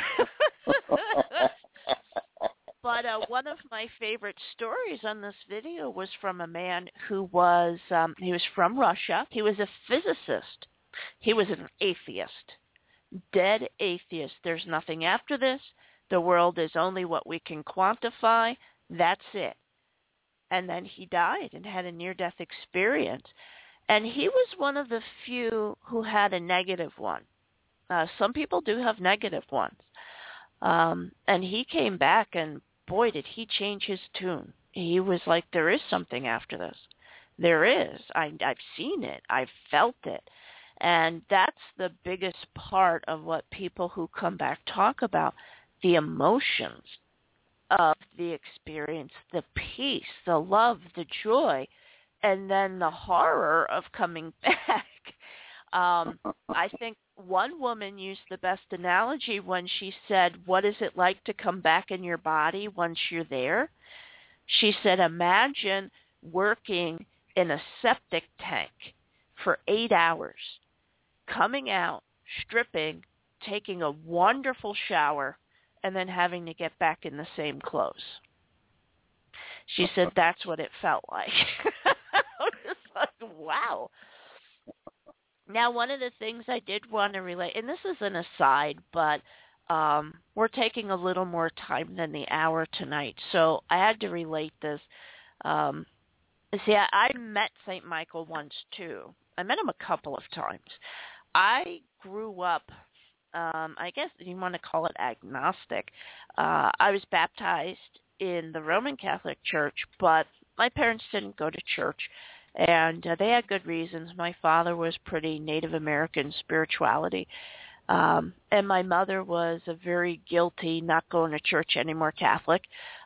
But one of my favorite stories on this video was from a man who was, he was from Russia. He was a physicist. He was an atheist, dead atheist. There's nothing after this. The world is only what we can quantify. That's it. And then he died and had a near-death experience. And he was one of the few who had a negative one. Some people do have negative ones. And he came back, and boy, did he change his tune. He was like, there is something after this. There is. I've seen it. I've felt it. And that's the biggest part of what people who come back talk about, the emotions of the experience, the peace, the love, the joy, and then the horror of coming back. I think one woman used the best analogy when she said, what is it like to come back in your body once you're there? She said, imagine working in a septic tank for 8 hours, coming out, stripping, taking a wonderful shower, and then having to get back in the same clothes. She said that's what it felt like. I was like, wow. Now, one of the things I did want to relate, and this is an aside, but we're taking a little more time than the hour tonight, so I had to relate this. I met St. Michael once, too. I met him a couple of times. I grew up, I guess you want to call it agnostic. I was baptized in the Roman Catholic Church, but my parents didn't go to church. And they had good reasons. My father was pretty Native American spirituality. And my mother was a very guilty, not going to church anymore Catholic.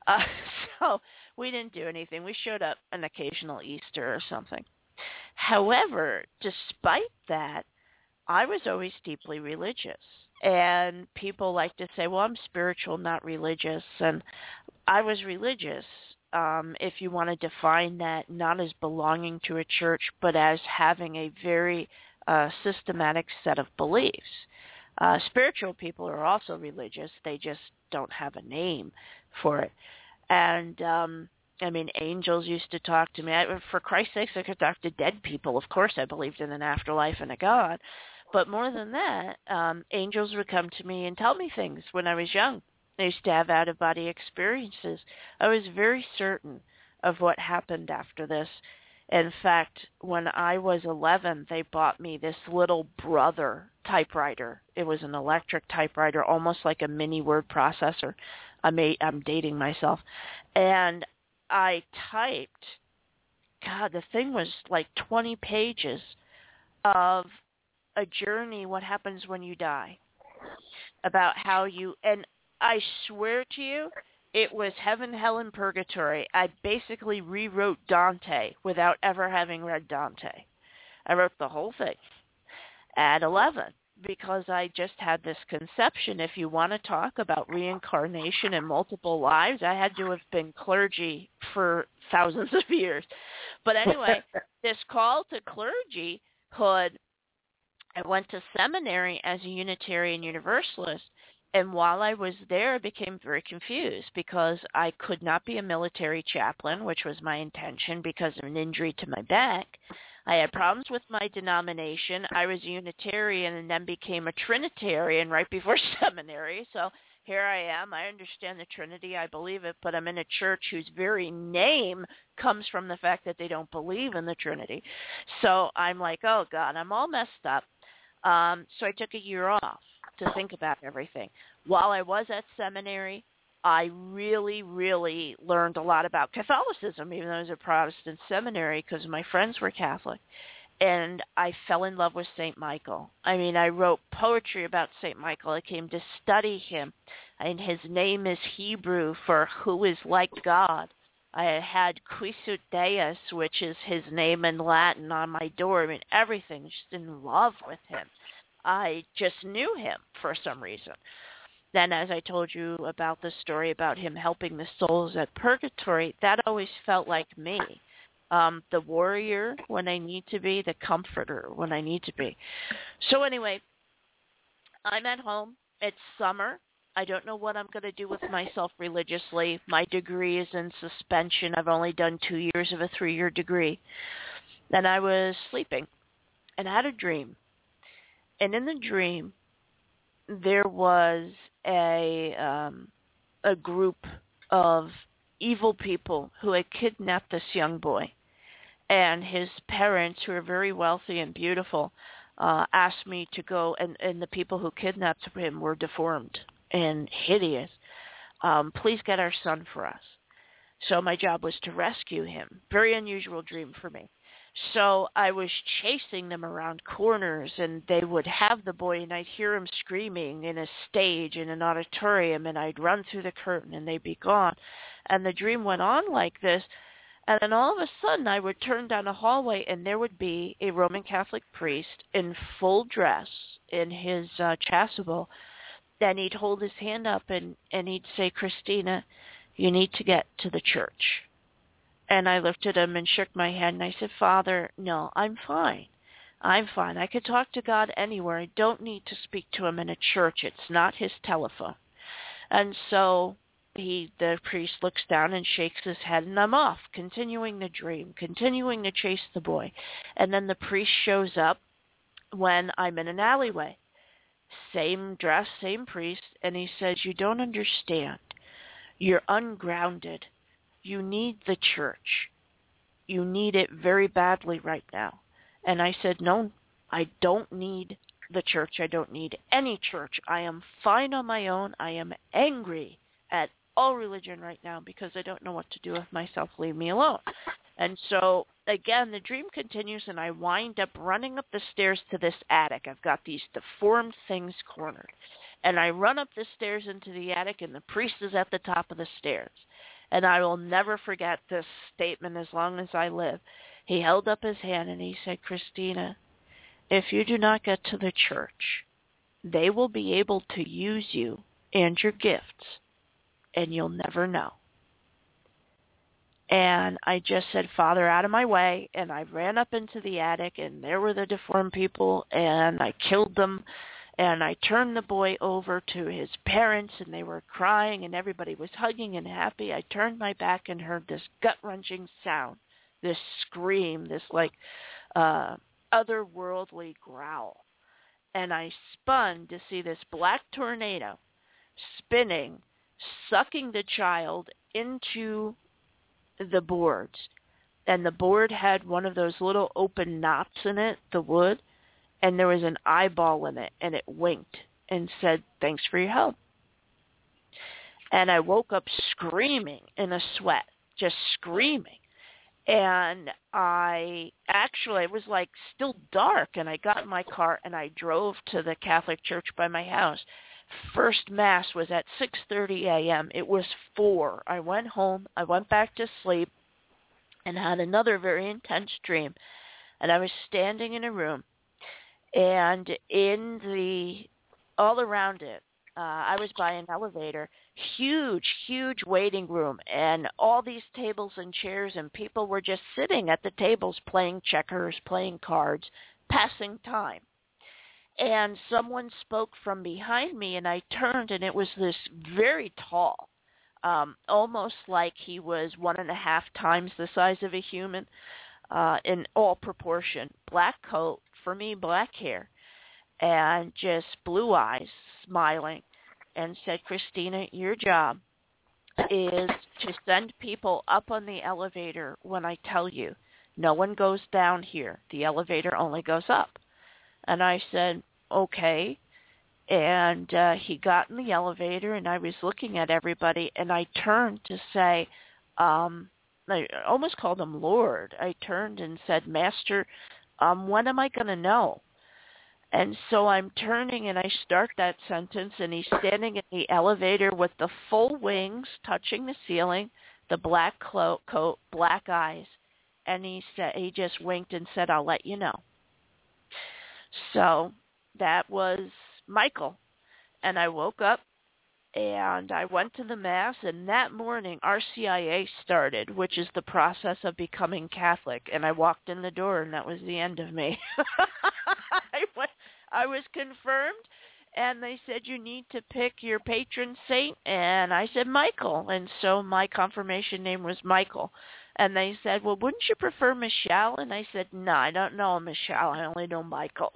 So we didn't do anything. We showed up an occasional Easter or something. However, despite that, I was always deeply religious. And people like to say, well, I'm spiritual, not religious. And I was religious, if you want to define that, not as belonging to a church, but as having a very systematic set of beliefs. Spiritual people are also religious. They just don't have a name for it. And, angels used to talk to me. For Christ's sake, I could talk to dead people. Of course, I believed in an afterlife and a God. But more than that, angels would come to me and tell me things when I was young. I used to have out-of-body experiences. I was very certain of what happened after this. In fact, when I was 11, they bought me this little Brother typewriter. It was an electric typewriter, almost like a mini word processor. I'm dating myself. And I typed, God, the thing was like 20 pages of a journey, what happens when you die, about how you, and I swear to you, it was heaven, hell, and purgatory. I basically rewrote Dante without ever having read Dante. I wrote the whole thing at 11 because I just had this conception. If you want to talk about reincarnation and multiple lives, I had to have been clergy for thousands of years. But anyway, this call to clergyhood, I went to seminary as a Unitarian Universalist. And while I was there, I became very confused because I could not be a military chaplain, which was my intention because of an injury to my back. I had problems with my denomination. I was a Unitarian and then became a Trinitarian right before seminary. So here I am. I understand the Trinity. I believe it, but I'm in a church whose very name comes from the fact that they don't believe in the Trinity. So I'm like, oh, God, I'm all messed up. So I took a year off to think about everything. While I was at seminary, I really, really learned a lot about Catholicism, even though I was a Protestant seminary, because my friends were Catholic. And I fell in love with St. Michael. I wrote poetry about St. Michael. I came to study him. And his name is Hebrew for who is like God. I had Quisut Deus, which is his name in Latin, on my door. Everything, just in love with him. I just knew him for some reason. Then, as I told you about the story about him helping the souls at purgatory, that always felt like me. The warrior when I need to be, the comforter when I need to be. So anyway, I'm at home. It's summer. I don't know what I'm going to do with myself religiously. My degree is in suspension. I've only done 2 years of a 3-year degree. Then I was sleeping and I had a dream. And in the dream, there was a group of evil people who had kidnapped this young boy. And his parents, who are very wealthy and beautiful, asked me to go, and the people who kidnapped him were deformed and hideous. Please get our son for us. So my job was to rescue him. Very unusual dream for me. So I was chasing them around corners, and they would have the boy, and I'd hear him screaming in a stage in an auditorium, and I'd run through the curtain, and they'd be gone. And the dream went on like this, and then all of a sudden I would turn down a hallway, and there would be a Roman Catholic priest in full dress in his chasuble. Then he'd hold his hand up, and he'd say, Christina, you need to get to the church. And I looked at him and shook my head, and I said, Father, no, I'm fine. I'm fine. I could talk to God anywhere. I don't need to speak to him in a church. It's not his telephone. And so the priest looks down and shakes his head, and I'm off, continuing the dream, continuing to chase the boy. And then the priest shows up when I'm in an alleyway. Same dress, same priest, and he says, you don't understand. You're ungrounded. You need the church. You need it very badly right now. And I said, no, I don't need the church. I don't need any church. I am fine on my own. I am angry at all religion right now because I don't know what to do with myself. Leave me alone. And so, again, the dream continues, and I wind up running up the stairs to this attic. I've got these deformed things cornered. And I run up the stairs into the attic, and the priest is at the top of the stairs. And I will never forget this statement as long as I live. He held up his hand, and he said, Christina, if you do not get to the church, they will be able to use you and your gifts, and you'll never know. And I just said, Father, out of my way, and I ran up into the attic, and there were the deformed people, and I killed them, and I turned the boy over to his parents, and they were crying, and everybody was hugging and happy. I turned my back and heard this gut-wrenching sound, this scream, this otherworldly growl. And I spun to see this black tornado spinning, sucking the child into the boards, and the board had one of those little open knots in it, the wood, and there was an eyeball in it, and it winked and said, thanks for your help. And I woke up screaming in a sweat, just screaming. And it was like still dark, and I got in my car and I drove to the Catholic church by my house. First Mass was at 6:30 a.m. It was 4. I went home. I went back to sleep and had another very intense dream. And I was standing in a room, and all around it, I was by an elevator, huge waiting room, and all these tables and chairs, and people were just sitting at the tables playing checkers, playing cards, passing time. And someone spoke from behind me, and I turned, and it was this very tall, almost like he was 1.5 times the size of a human in all proportion. Black coat, for me, black hair, and just blue eyes, smiling, and said, Christina, your job is to send people up on the elevator when I tell you. No one goes down here. The elevator only goes up. And I said, okay. And he got in the elevator, and I was looking at everybody, and I turned to say, I almost called him Lord. I turned and said, Master, when am I going to know? And so I'm turning, and I start that sentence, and he's standing in the elevator with the full wings touching the ceiling, the black coat, black eyes. And he just winked and said, I'll let you know. So that was Michael. And I woke up, and I went to the Mass, and that morning RCIA started, which is the process of becoming Catholic. And I walked in the door, and that was the end of me. I was confirmed, and they said, you need to pick your patron saint, and I said Michael. And so my confirmation name was Michael. And they said, well, wouldn't you prefer Michelle? And I said, no, I don't know Michelle. I only know Michael.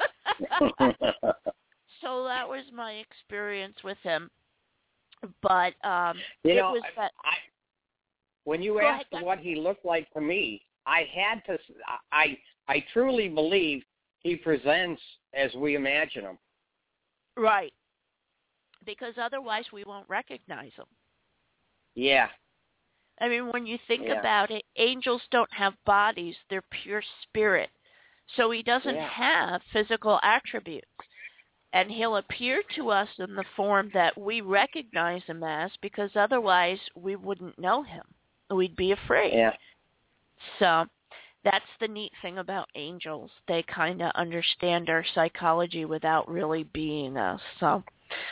So that was my experience with him. But when you asked what he looked like to me, I truly believe he presents as we imagine him. Right. Because otherwise we won't recognize him. Yeah. I mean, when you think about it, angels don't have bodies. They're pure spirit. So he doesn't have physical attributes. And he'll appear to us in the form that we recognize him as, because otherwise we wouldn't know him. We'd be afraid. Yeah. So that's the neat thing about angels. They kind of understand our psychology without really being us. So,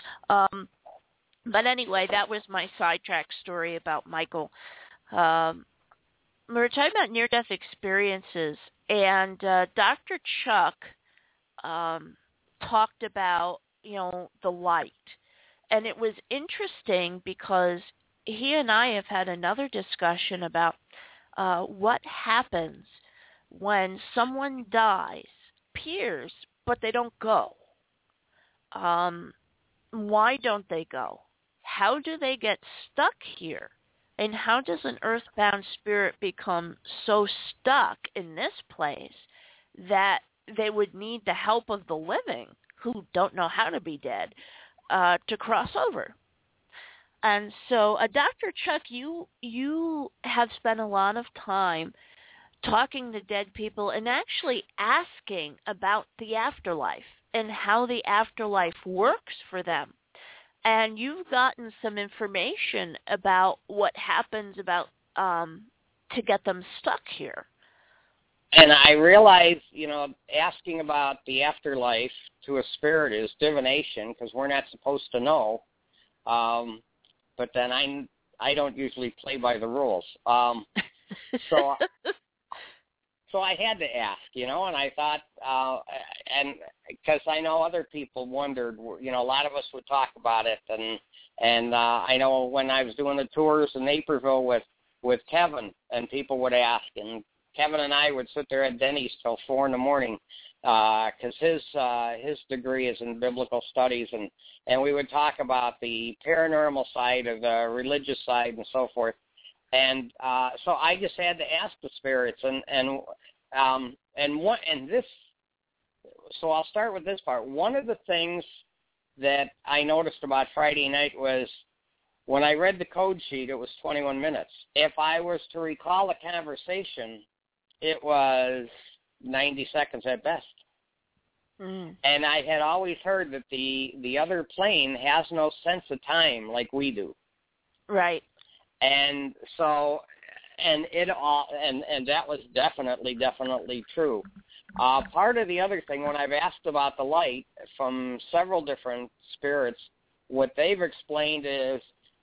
but anyway, that was my sidetrack story about Michael. We were talking about near-death experiences, and Dr. Chuck talked about, the light. And it was interesting because he and I have had another discussion about what happens when someone dies, appears, but they don't go. Why don't they go? How do they get stuck here? And how does an earthbound spirit become so stuck in this place that they would need the help of the living, who don't know how to be dead, to cross over? And so, Dr. Chuck, you have spent a lot of time talking to dead people and actually asking about the afterlife and how the afterlife works for them. And you've gotten some information about what happens about to get them stuck here. And I realize, asking about the afterlife to a spirit is divination because we're not supposed to know. But then I don't usually play by the rules. So I had to ask, and I thought, and because I know other people wondered, a lot of us would talk about it, and I know when I was doing the tours in Naperville with Kevin, and people would ask, and Kevin and I would sit there at Denny's till 4 a.m, because his degree is in biblical studies, and we would talk about the paranormal side of the religious side and so forth. And so I just had to ask the spirits, and this. So I'll start with this part. One of the things that I noticed about Friday night was when I read the code sheet, it was 21 minutes. If I was to recall a conversation, it was 90 seconds at best. And I had always heard that the other plane has no sense of time like we do. Right. And so, and that was definitely true. Part of the other thing, when I've asked about the light from several different spirits, what they've explained is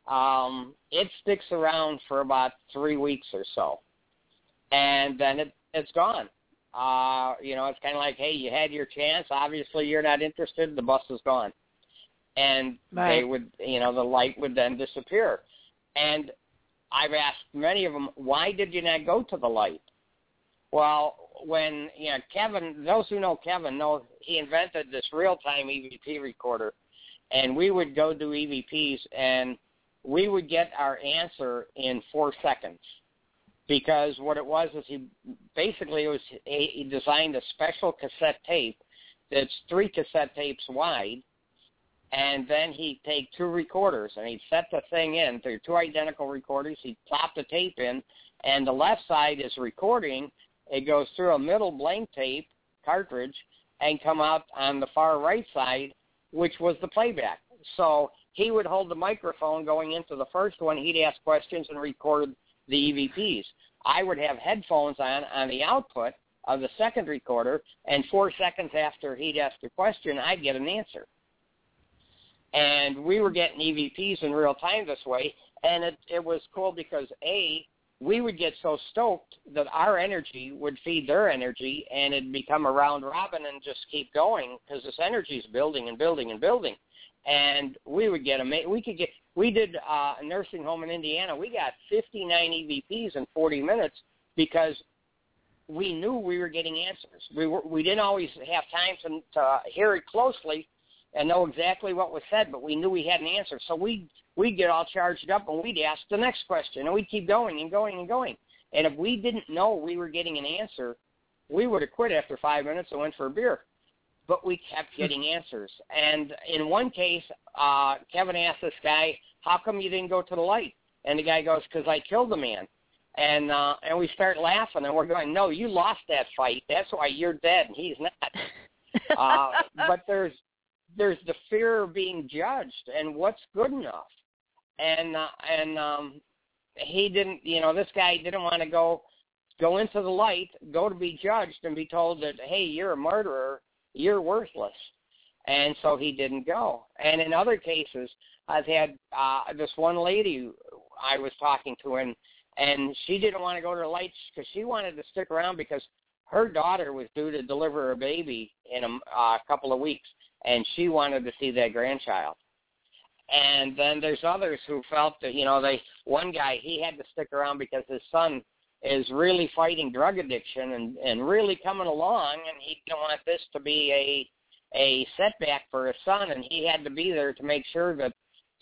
it sticks around for about 3 weeks or so, and then it's gone. It's kind of like, hey, you had your chance. Obviously, you're not interested. The bus is gone, and right. They would, the light would then disappear. And I've asked many of them, why did you not go to the light? Well, when Kevin, those who know Kevin know he invented this real-time EVP recorder, and we would go do EVPs, and we would get our answer in 4 seconds. Because what it was is he designed a special cassette tape that's 3 cassette tapes wide, and then he'd take 2 recorders, and he'd set the thing in. They're 2 identical recorders. He'd plop the tape in, and the left side is recording. It goes through a middle blank tape cartridge and come out on the far right side, which was the playback. So he would hold the microphone going into the first one. He'd ask questions and record the EVPs. I would have headphones on the output of the second recorder, and 4 seconds after he'd ask a question, I'd get an answer. And we were getting EVPs in real time this way, and it was cool because, A, we would get so stoked that our energy would feed their energy, and it'd become a round robin and just keep going because this energy is building and building and building. And we would get we did a nursing home in Indiana. We got 59 EVPs in 40 minutes because we knew we were getting answers. We didn't always have time to hear it closely and know exactly what was said, but we knew we had an answer. So we'd get all charged up, and we'd ask the next question, and we'd keep going and going and going. And if we didn't know we were getting an answer, we would have quit after 5 minutes and went for a beer. But we kept getting answers. And in one case, Kevin asked this guy, how come you didn't go to the light? And the guy goes, because I killed the man. And we start laughing, and we're going, no, you lost that fight. That's why you're dead, and he's not. But there's the fear of being judged and what's good enough. And he didn't, this guy didn't want to go into the light, go to be judged and be told that, hey, you're a murderer, you're worthless. And so he didn't go. And in other cases, I've had this one lady I was talking to, and she didn't want to go to the lights because she wanted to stick around because her daughter was due to deliver a baby in a couple of weeks, and she wanted to see that grandchild. And then there's others who felt that, one guy, he had to stick around because his son is really fighting drug addiction and really coming along, and he didn't want this to be a setback for his son, and he had to be there to make sure that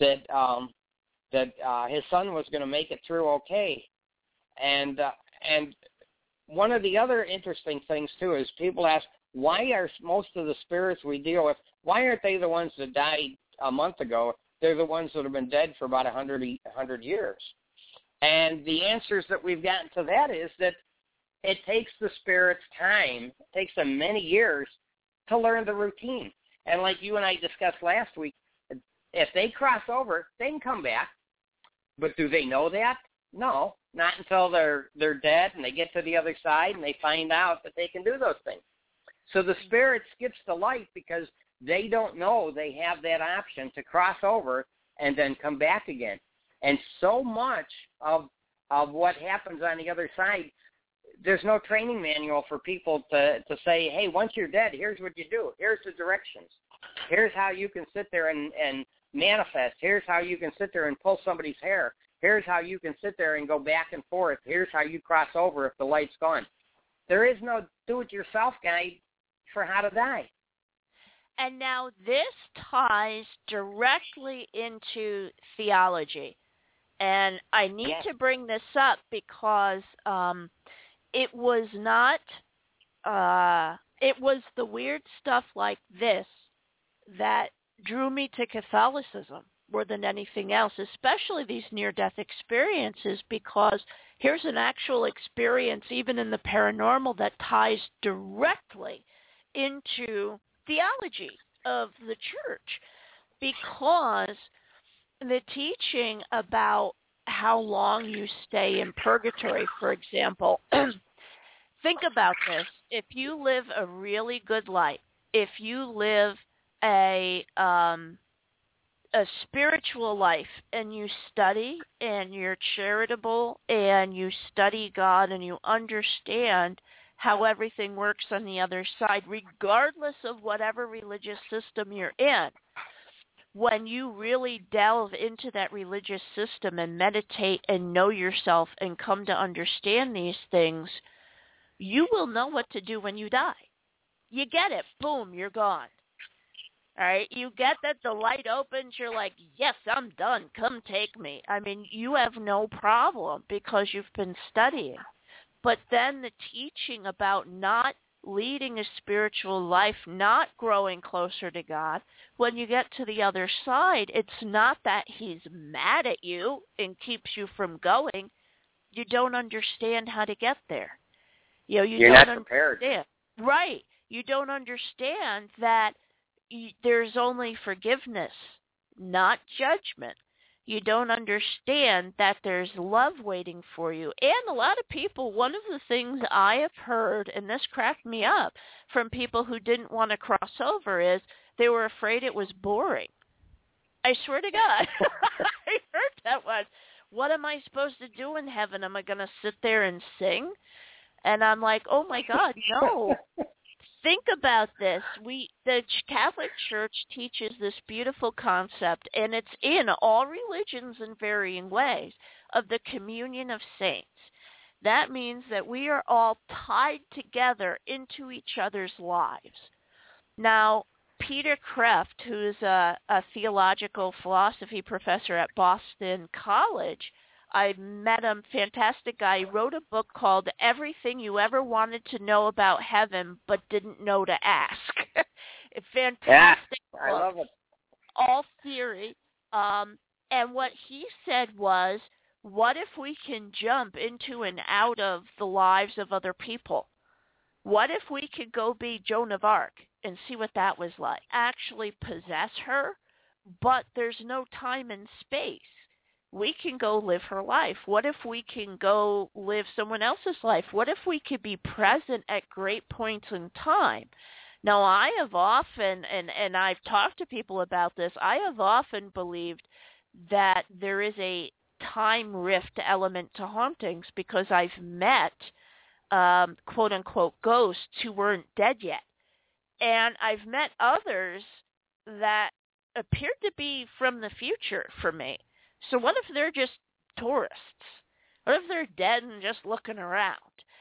his son was going to make it through okay. And one of the other interesting things, too, is people ask, why are most of the spirits we deal with, why aren't they the ones that died a month ago? they're the ones that have been dead for about 100 years. And the answers that we've gotten to that is that it takes the spirits time, it takes them many years to learn the routine. And like you and I discussed last week, if they cross over, they can come back. But do they know that? No, not until they're dead and they get to the other side and they find out that they can do those things. So the spirit skips the light because they don't know they have that option to cross over and then come back again. And so much of what happens on the other side, there's no training manual for people to say, hey, once you're dead, here's what you do. Here's the directions. Here's how you can sit there and manifest. Here's how you can sit there and pull somebody's hair. Here's how you can sit there and go back and forth. Here's how you cross over if the light's gone. There is no do-it-yourself guide for how to die. And now this ties directly into theology. And I need to bring this up because it was not, it was the weird stuff like this that drew me to Catholicism more than anything else, especially these near-death experiences, because here's an actual experience, even in the paranormal, that ties directly into theology of the church, because the teaching about how long you stay in purgatory, for example, think about this. If you live a really good life, if you live a spiritual life and you study and you're charitable and you study God and you understand how everything works on the other side, regardless of whatever religious system you're in, when you really delve into that religious system and meditate and know yourself and come to understand these things, you will know what to do when you die. You get it. Boom, you're gone. All right, you get that the light opens, you're like, yes, I'm done. Come take me. I mean, you have no problem because you've been studying. But then the teaching about not leading a spiritual life, not growing closer to God, when you get to the other side, it's not that he's mad at you and keeps you from going. You don't understand how to get there. You know, you're not prepared. Right. You don't understand that there's only forgiveness, not judgment. You don't understand that there's love waiting for you. And a lot of people, one of the things I have heard, and this cracked me up, from people who didn't want to cross over is they were afraid it was boring. I swear to God. I heard that once. What am I supposed to do in heaven? Am I going to sit there and sing? And I'm like, oh my God, no. Think about this. The Catholic Church teaches this beautiful concept, and it's in all religions in varying ways, of the communion of saints. That means that we are all tied together into each other's lives. Now, Peter Kreeft, who's a theological philosophy professor at Boston College, I met him, fantastic guy. He wrote a book called Everything You Ever Wanted to Know About Heaven But Didn't Know to Ask. A fantastic book. I love it. All theory. And what he said was, what if we can jump into and out of the lives of other people? What if we could go be Joan of Arc and see what that was like? Actually possess her, but there's no time and space. We can go live her life. What if we can go live someone else's life? What if we could be present at great points in time? Now, I have often, and I've talked to people about this, I have often believed that there is a time rift element to hauntings because I've met, quote-unquote, ghosts who weren't dead yet. And I've met others that appeared to be from the future for me. So what if they're just tourists? What if they're dead and just looking around,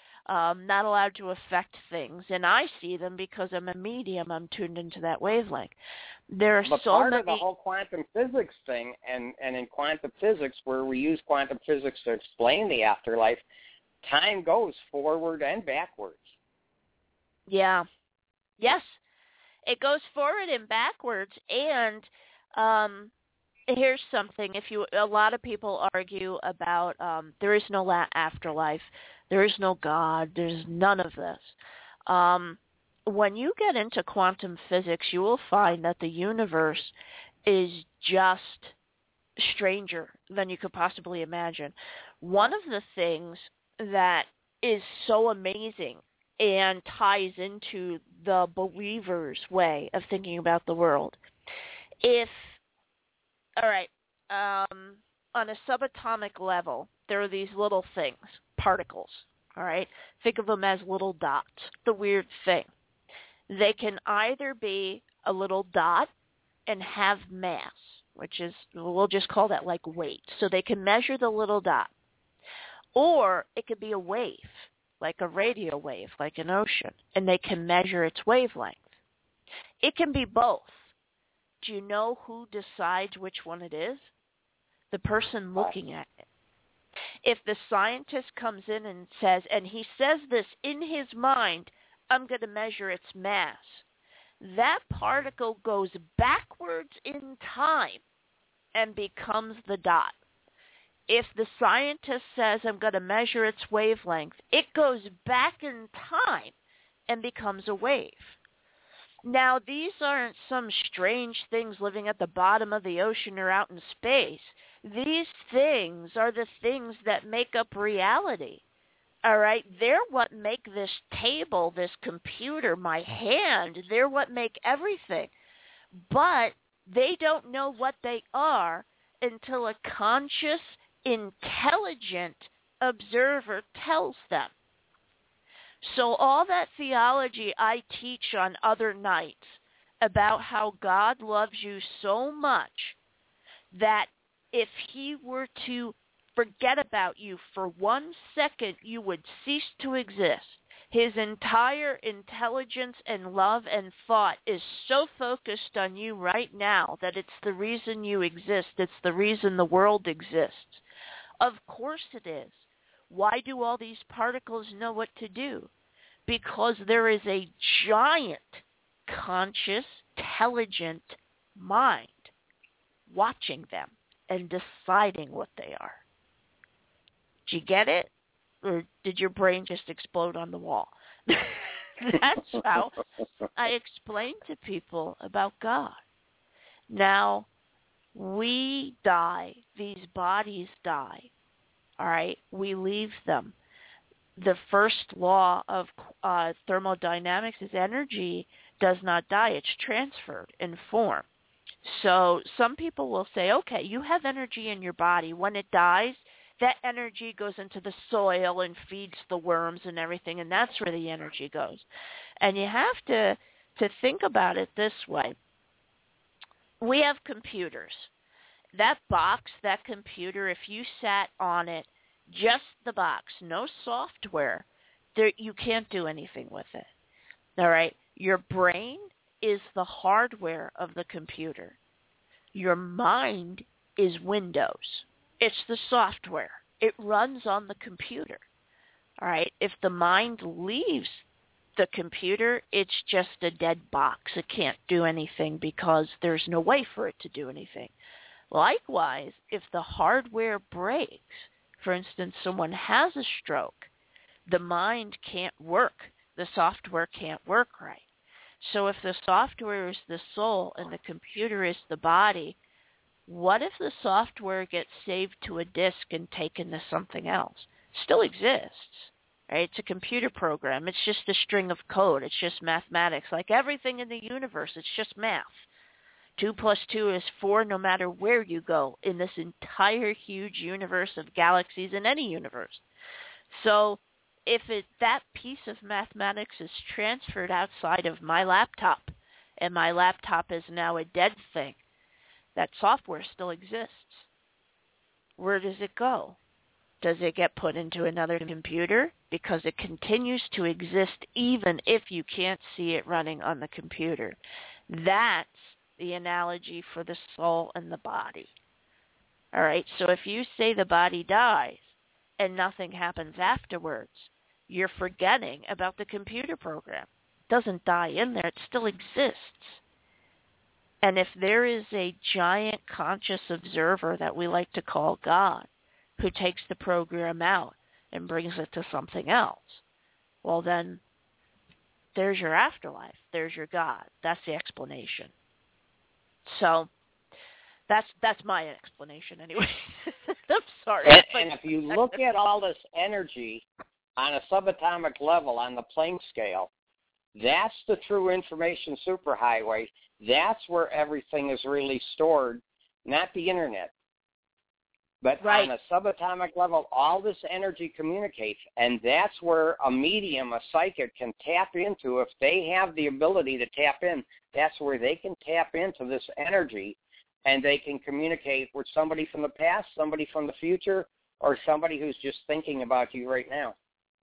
not allowed to affect things? And I see them because I'm a medium. I'm tuned into that wavelength. There are but so part many... of the whole quantum physics thing, and in quantum physics, where we use quantum physics to explain the afterlife, time goes forward and backwards. Yeah. Yes. It goes forward and backwards, and here's something. A lot of people argue about there is no afterlife, there is no God, there's none of this. When you get into quantum physics, you will find that the universe is just stranger than you could possibly imagine. One of the things that is so amazing and ties into the believer's way of thinking about the world. On a subatomic level, there are these little things, particles, all right? Think of them as little dots. The weird thing. They can either be a little dot and have mass, which is, we'll just call that like weight. So they can measure the little dot. Or it could be a wave, like a radio wave, like an ocean, and they can measure its wavelength. It can be both. Do you know who decides which one it is? The person looking at it. If the scientist comes in and says, and he says this in his mind, I'm going to measure its mass, that particle goes backwards in time and becomes the dot. If the scientist says, I'm going to measure its wavelength, it goes back in time and becomes a wave. Now, these aren't some strange things living at the bottom of the ocean or out in space. These things are the things that make up reality. All right? They're what make this table, this computer, my hand. They're what make everything. But they don't know what they are until a conscious, intelligent observer tells them. So all that theology I teach on other nights about how God loves you so much that if he were to forget about you for 1 second, you would cease to exist. His entire intelligence and love and thought is so focused on you right now that it's the reason you exist. It's the reason the world exists. Of course it is. Why do all these particles know what to do? Because there is a giant, conscious, intelligent mind watching them and deciding what they are. Did you get it? Or did your brain just explode on the wall? That's how I explain to people about God. Now, we die. These bodies die. All right? We leave them. The first law of thermodynamics is energy does not die. It's transferred in form. So some people will say, okay, you have energy in your body. When it dies, that energy goes into the soil and feeds the worms and everything, and that's where the energy goes. And you have to think about it this way. We have computers. That box, that computer, if you sat on it, just the box, no software, you can't do anything with it. All right? Your brain is the hardware of the computer. Your mind is Windows. It's the software. It runs on the computer. All right? If the mind leaves the computer, it's just a dead box. It can't do anything because there's no way for it to do anything. Likewise, if the hardware breaks, for instance, someone has a stroke, the mind can't work. The software can't work right. So if the software is the soul and the computer is the body, what if the software gets saved to a disk and taken to something else? It still exists, right? It's a computer program. It's just a string of code. It's just mathematics. Like everything in the universe, it's just math. 2 + 2 is 4 no matter where you go in this entire huge universe of galaxies in any universe. So if that piece of mathematics is transferred outside of my laptop and my laptop is now a dead thing, that software still exists. Where does it go? Does it get put into another computer? Because it continues to exist even if you can't see it running on the computer. That's the analogy for the soul and the body. All right, so if you say the body dies and nothing happens afterwards, you're forgetting about the computer program. It doesn't die in there. It still exists. And if there is a giant conscious observer that we like to call God, who takes the program out and brings it to something else, well then, there's your afterlife. There's your God. That's the explanation. So that's my explanation anyway. I'm sorry. And if you look at all this energy on a subatomic level on the Planck scale, that's the true information superhighway. That's where everything is really stored, not the internet. But right. On a subatomic level, all this energy communicates, and that's where a medium, a psychic, can tap into. If they have the ability to tap in, that's where they can tap into this energy, and they can communicate with somebody from the past, somebody from the future, or somebody who's just thinking about you right now.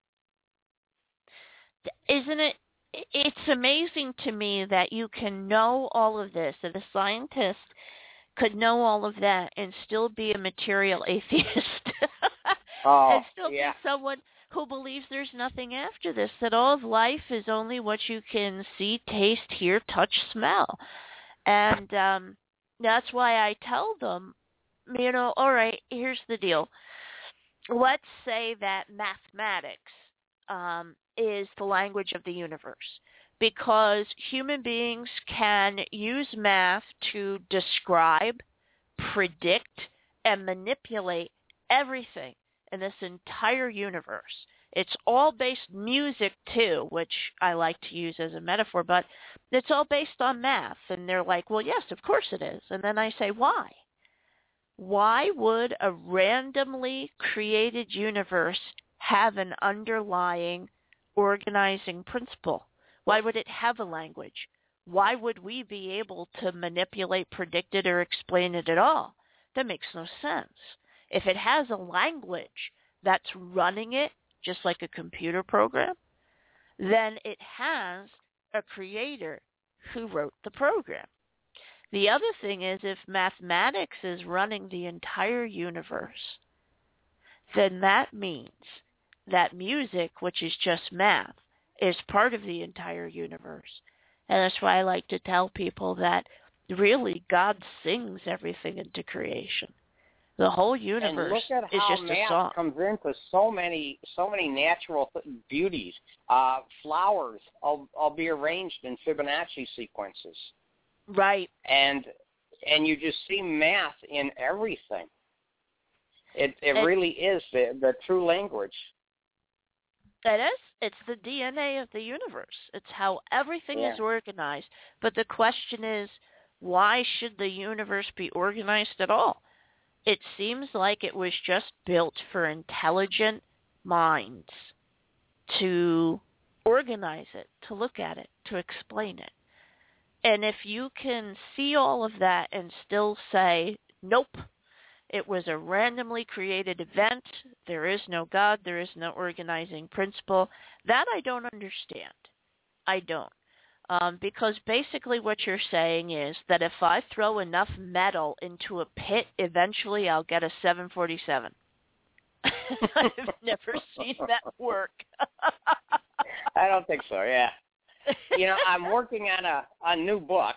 Isn't it? It's amazing to me that you can know all of this, that a scientist could know all of that and still be a material atheist. And still be someone who believes there's nothing after this, that all of life is only what you can see, taste, hear, touch, smell. And that's why I tell them, all right, here's the deal. Let's say that mathematics is the language of the universe, because human beings can use math to describe, predict, and manipulate everything in this entire universe. It's all based, music too, which I like to use as a metaphor, but it's all based on math. And they're like, well, yes, of course it is. And then I say, why? Why would a randomly created universe have an underlying organizing principle? Why would it have a language? Why would we be able to manipulate, predict it, or explain it at all? That makes no sense. If it has a language that's running it, just like a computer program, then it has a creator who wrote the program. The other thing is, if mathematics is running the entire universe, then that means that music, which is just math, is part of the entire universe. And that's why I like to tell people that really God sings everything into creation. The whole universe and look at is how just a song. math comes into so many natural beauties. Flowers will be arranged in Fibonacci sequences. Right. And you just see math in everything. It really is the true language. It is. It's the DNA of the universe. It's how everything is organized. But the question is, why should the universe be organized at all? It seems like it was just built for intelligent minds to organize it, to look at it, to explain it. And if you can see all of that and still say, nope, it was a randomly created event, there is no God, there is no organizing principle, that I don't understand. I don't. Because basically what you're saying is that if I throw enough metal into a pit, eventually I'll get a 747. I've never seen that work. I don't think so, yeah. I'm working on a new book.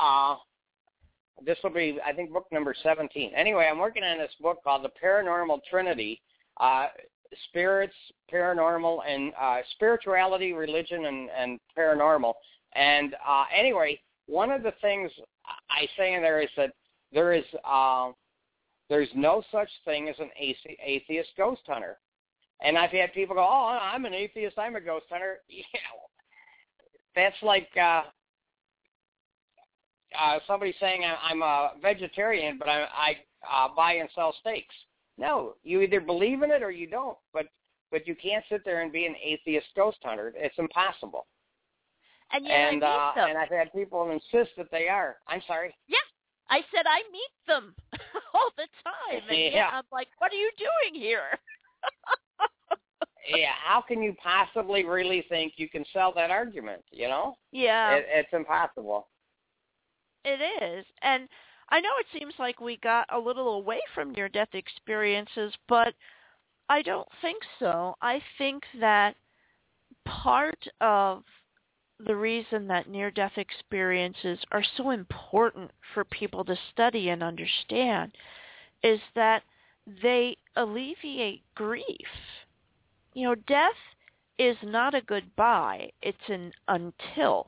This will be, I think, book number 17. Anyway, I'm working on this book called The Paranormal Trinity, Spirits, Paranormal, and Spirituality, Religion, and Paranormal. And anyway, one of the things I say in there is that there's no such thing as an atheist ghost hunter. And I've had people go, oh, I'm an atheist, I'm a ghost hunter. Yeah, that's like somebody saying I'm a vegetarian, but I buy and sell steaks. No, you either believe in it or you don't. But you can't sit there and be an atheist ghost hunter. It's impossible. And and I've had people insist that they are. I'm sorry. Yeah, I said I meet them all the time, and I'm like, what are you doing here? Yeah, how can you possibly really think you can sell that argument? Yeah, it's impossible. It is, and I know it seems like we got a little away from near-death experiences, but I don't think so. I think that part of the reason that near-death experiences are so important for people to study and understand is that they alleviate grief. You know, death is not a goodbye, it's an until.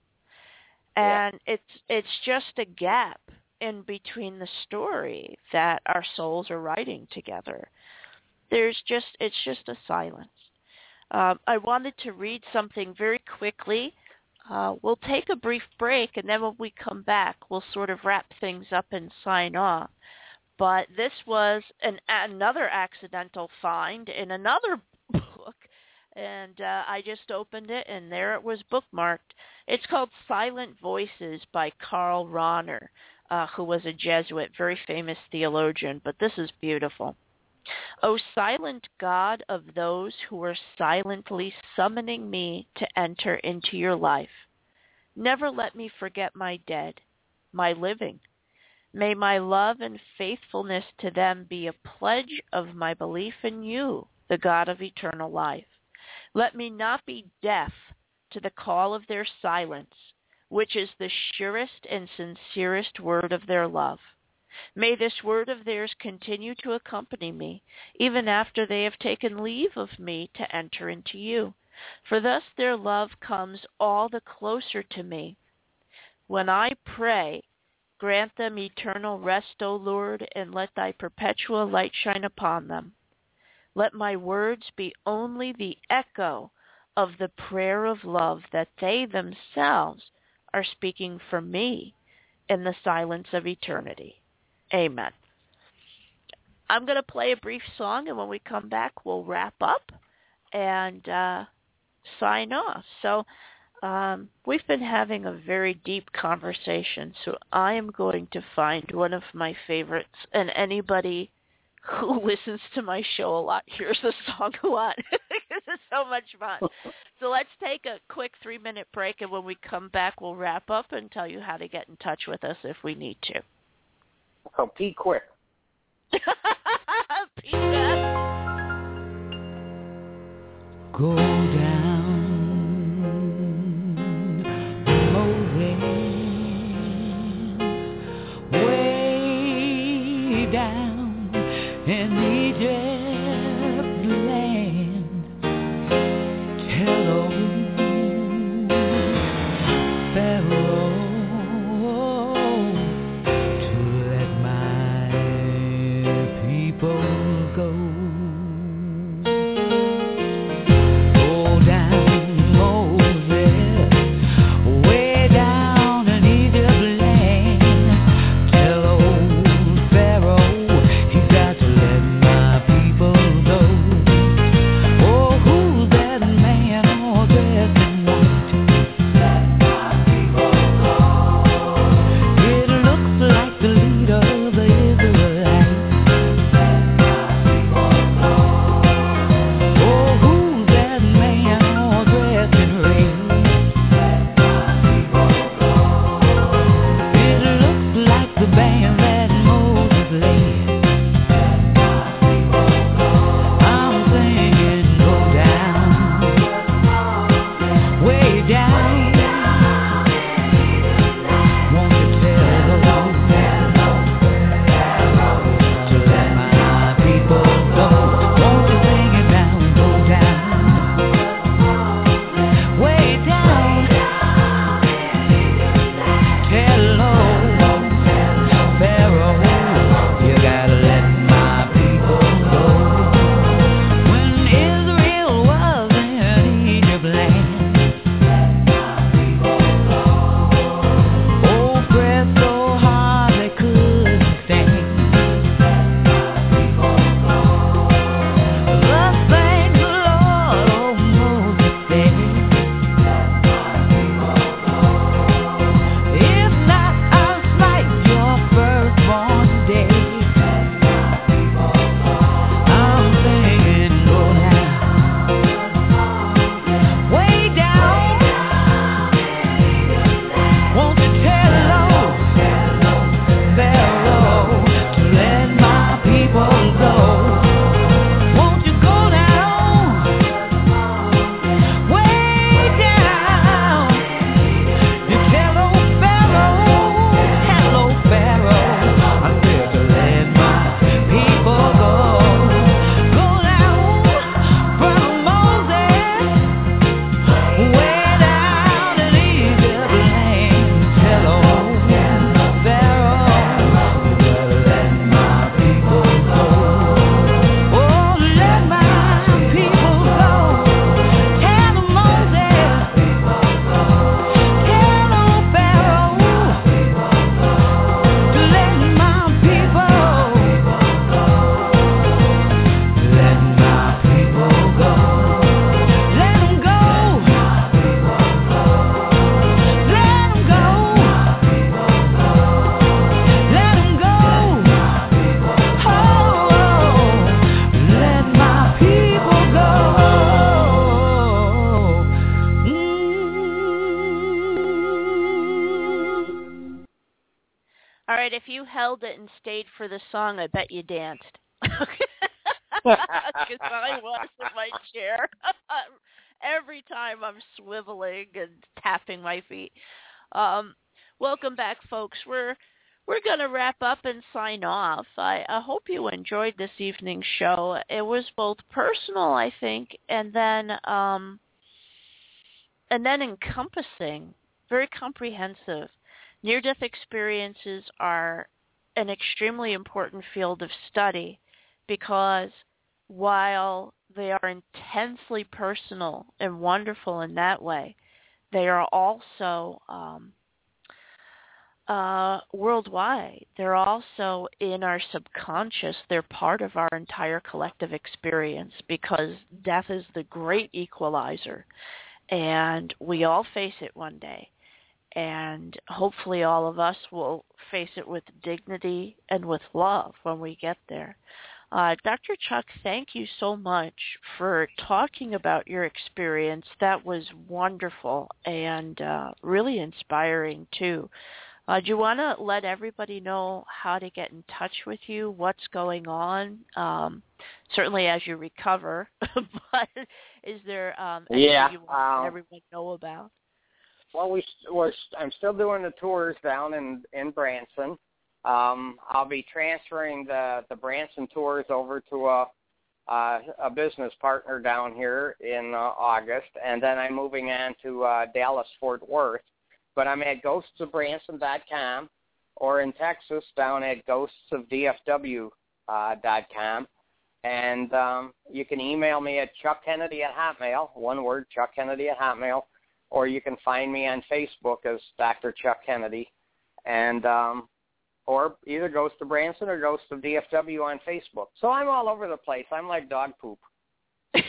And it's just a gap in between the story that our souls are writing together. It's just a silence. I wanted to read something very quickly. We'll take a brief break, and then when we come back, we'll sort of wrap things up and sign off. But this was another accidental find in another book, and I just opened it, and there it was bookmarked. It's called Silent Voices by Karl Rahner, who was a Jesuit, very famous theologian, but this is beautiful. O silent God of those who are silently summoning me to enter into your life, never let me forget my dead, my living. May my love and faithfulness to them be a pledge of my belief in you, the God of eternal life. Let me not be deaf to the call of their silence, which is the surest and sincerest word of their love. May this word of theirs continue to accompany me, even after they have taken leave of me to enter into you, for thus their love comes all the closer to me. When I pray, grant them eternal rest, O Lord, and let thy perpetual light shine upon them. Let my words be only the echo of the prayer of love that they themselves are speaking for me in the silence of eternity. Amen. I'm going to play a brief song, and when we come back, we'll wrap up and sign off. So we've been having a very deep conversation, so I am going to find one of my favorites, and anybody who listens to my show a lot hears the song a lot. This is so much fun. So let's take a quick 3-minute break, and when we come back, we'll wrap up and tell you how to get in touch with us if we need to. So be quick. Pete Beth. Go down, Moses, way down in Egypt land. Tell old Pharaoh go. Go down, Moses, way down in Egypt land. Tell old Pharaoh he's got to let my people go. Oh, who's that man all dressed in white? Let my people go. It looks like the leader of the Israelites. Way right, if you held it and stayed for the song, I bet you danced. Because I was in my chair every time I'm swiveling and tapping my feet. Welcome back, folks. We're going to wrap up and sign off. I hope you enjoyed this evening's show. It was both personal, I think, and then encompassing, very comprehensive. Near-death experiences are an extremely important field of study because while they are intensely personal and wonderful in that way, they are also worldwide. They're also in our subconscious. They're part of our entire collective experience because death is the great equalizer, and we all face it one day. And hopefully all of us will face it with dignity and with love when we get there. Dr. Chuck, thank you so much for talking about your experience. That was wonderful and really inspiring, too. Do you want to let everybody know how to get in touch with you, what's going on, certainly as you recover, but is there anything you want everyone to know about? Well, I'm still doing the tours down in Branson. I'll be transferring the Branson tours over to a business partner down here in August, and then I'm moving on to Dallas-Fort Worth. But I'm at ghostsofbranson.com, or in Texas down at ghostsofdfw.com. And you can email me at chuckkennedy@hotmail, one word, chuckkennedy@hotmail. Or you can find me on Facebook as Dr. Chuck Kennedy, and or either Ghost of Branson or Ghost of DFW on Facebook. So I'm all over the place. I'm like dog poop. You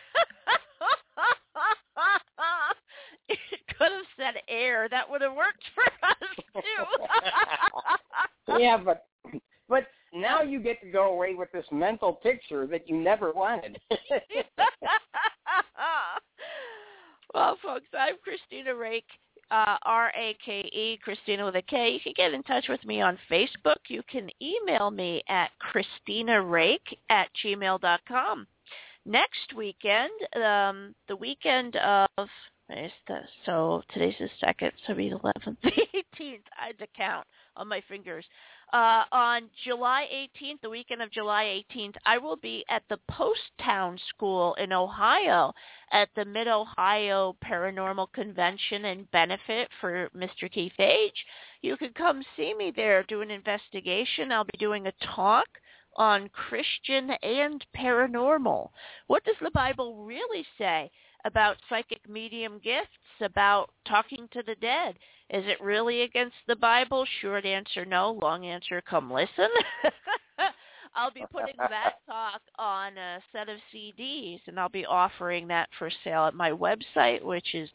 could have said air. That would have worked for us too. Yeah, but now you get to go away with this mental picture that you never wanted. Well, folks, I'm Christina Rake, R-A-K-E, Christina with a K. You can get in touch with me on Facebook. You can email me at christinarake@gmail.com. Next weekend, the weekend of, so today's the 2nd, so it'll be the 11th, the 18th, I had to count on my fingers. On July 18th, the weekend of July 18th, I will be at the Post-Town School in Ohio at the Mid-Ohio Paranormal Convention and Benefit for Mr. Keith Age. You can come see me there, do an investigation. I'll be doing a talk on Christian and paranormal. What does the Bible really say about psychic medium gifts, about talking to the dead? Is it really against the Bible? Short answer, no. Long answer, come listen. I'll be putting that talk on a set of CDs, and I'll be offering that for sale at my website, which is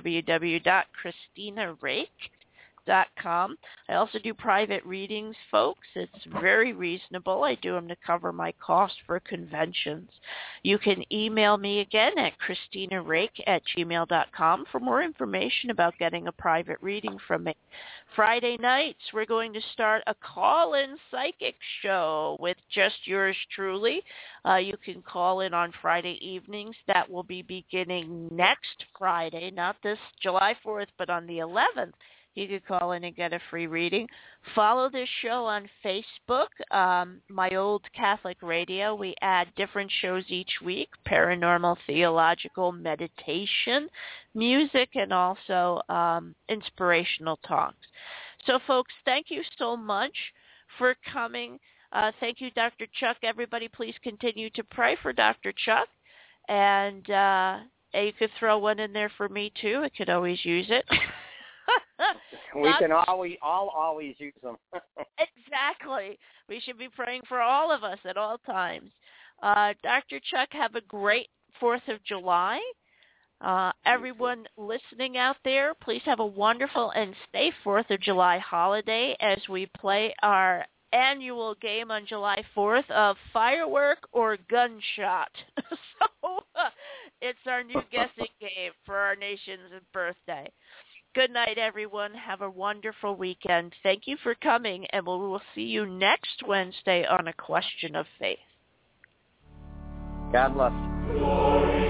www.christinarake.com. I also do private readings, folks. It's very reasonable. I do them to cover my cost for conventions. You can email me again at christinarake@gmail.com for more information about getting a private reading from me. Friday nights, we're going to start a call-in psychic show with just yours truly. You can call in on Friday evenings. That will be beginning next Friday, not this July 4th, but on the 11th. You could call in and get a free reading. Follow this show on Facebook, My Old Catholic Radio. We add different shows each week, paranormal, theological, meditation, music, and also inspirational talks. So, folks, thank you so much for coming. Thank you, Dr. Chuck. Everybody, please continue to pray for Dr. Chuck. And you could throw one in there for me, too. I could always use it. We can always use them. Exactly. We should be praying for all of us at all times. Dr. Chuck, have a great 4th of July. Everyone listening out there, please have a wonderful and safe 4th of July holiday as we play our annual game on July 4th of firework or gunshot. So it's our new guessing game for our nation's birthday. Good night, everyone. Have a wonderful weekend. Thank you for coming, and we'll see you next Wednesday on A Question of Faith. God bless.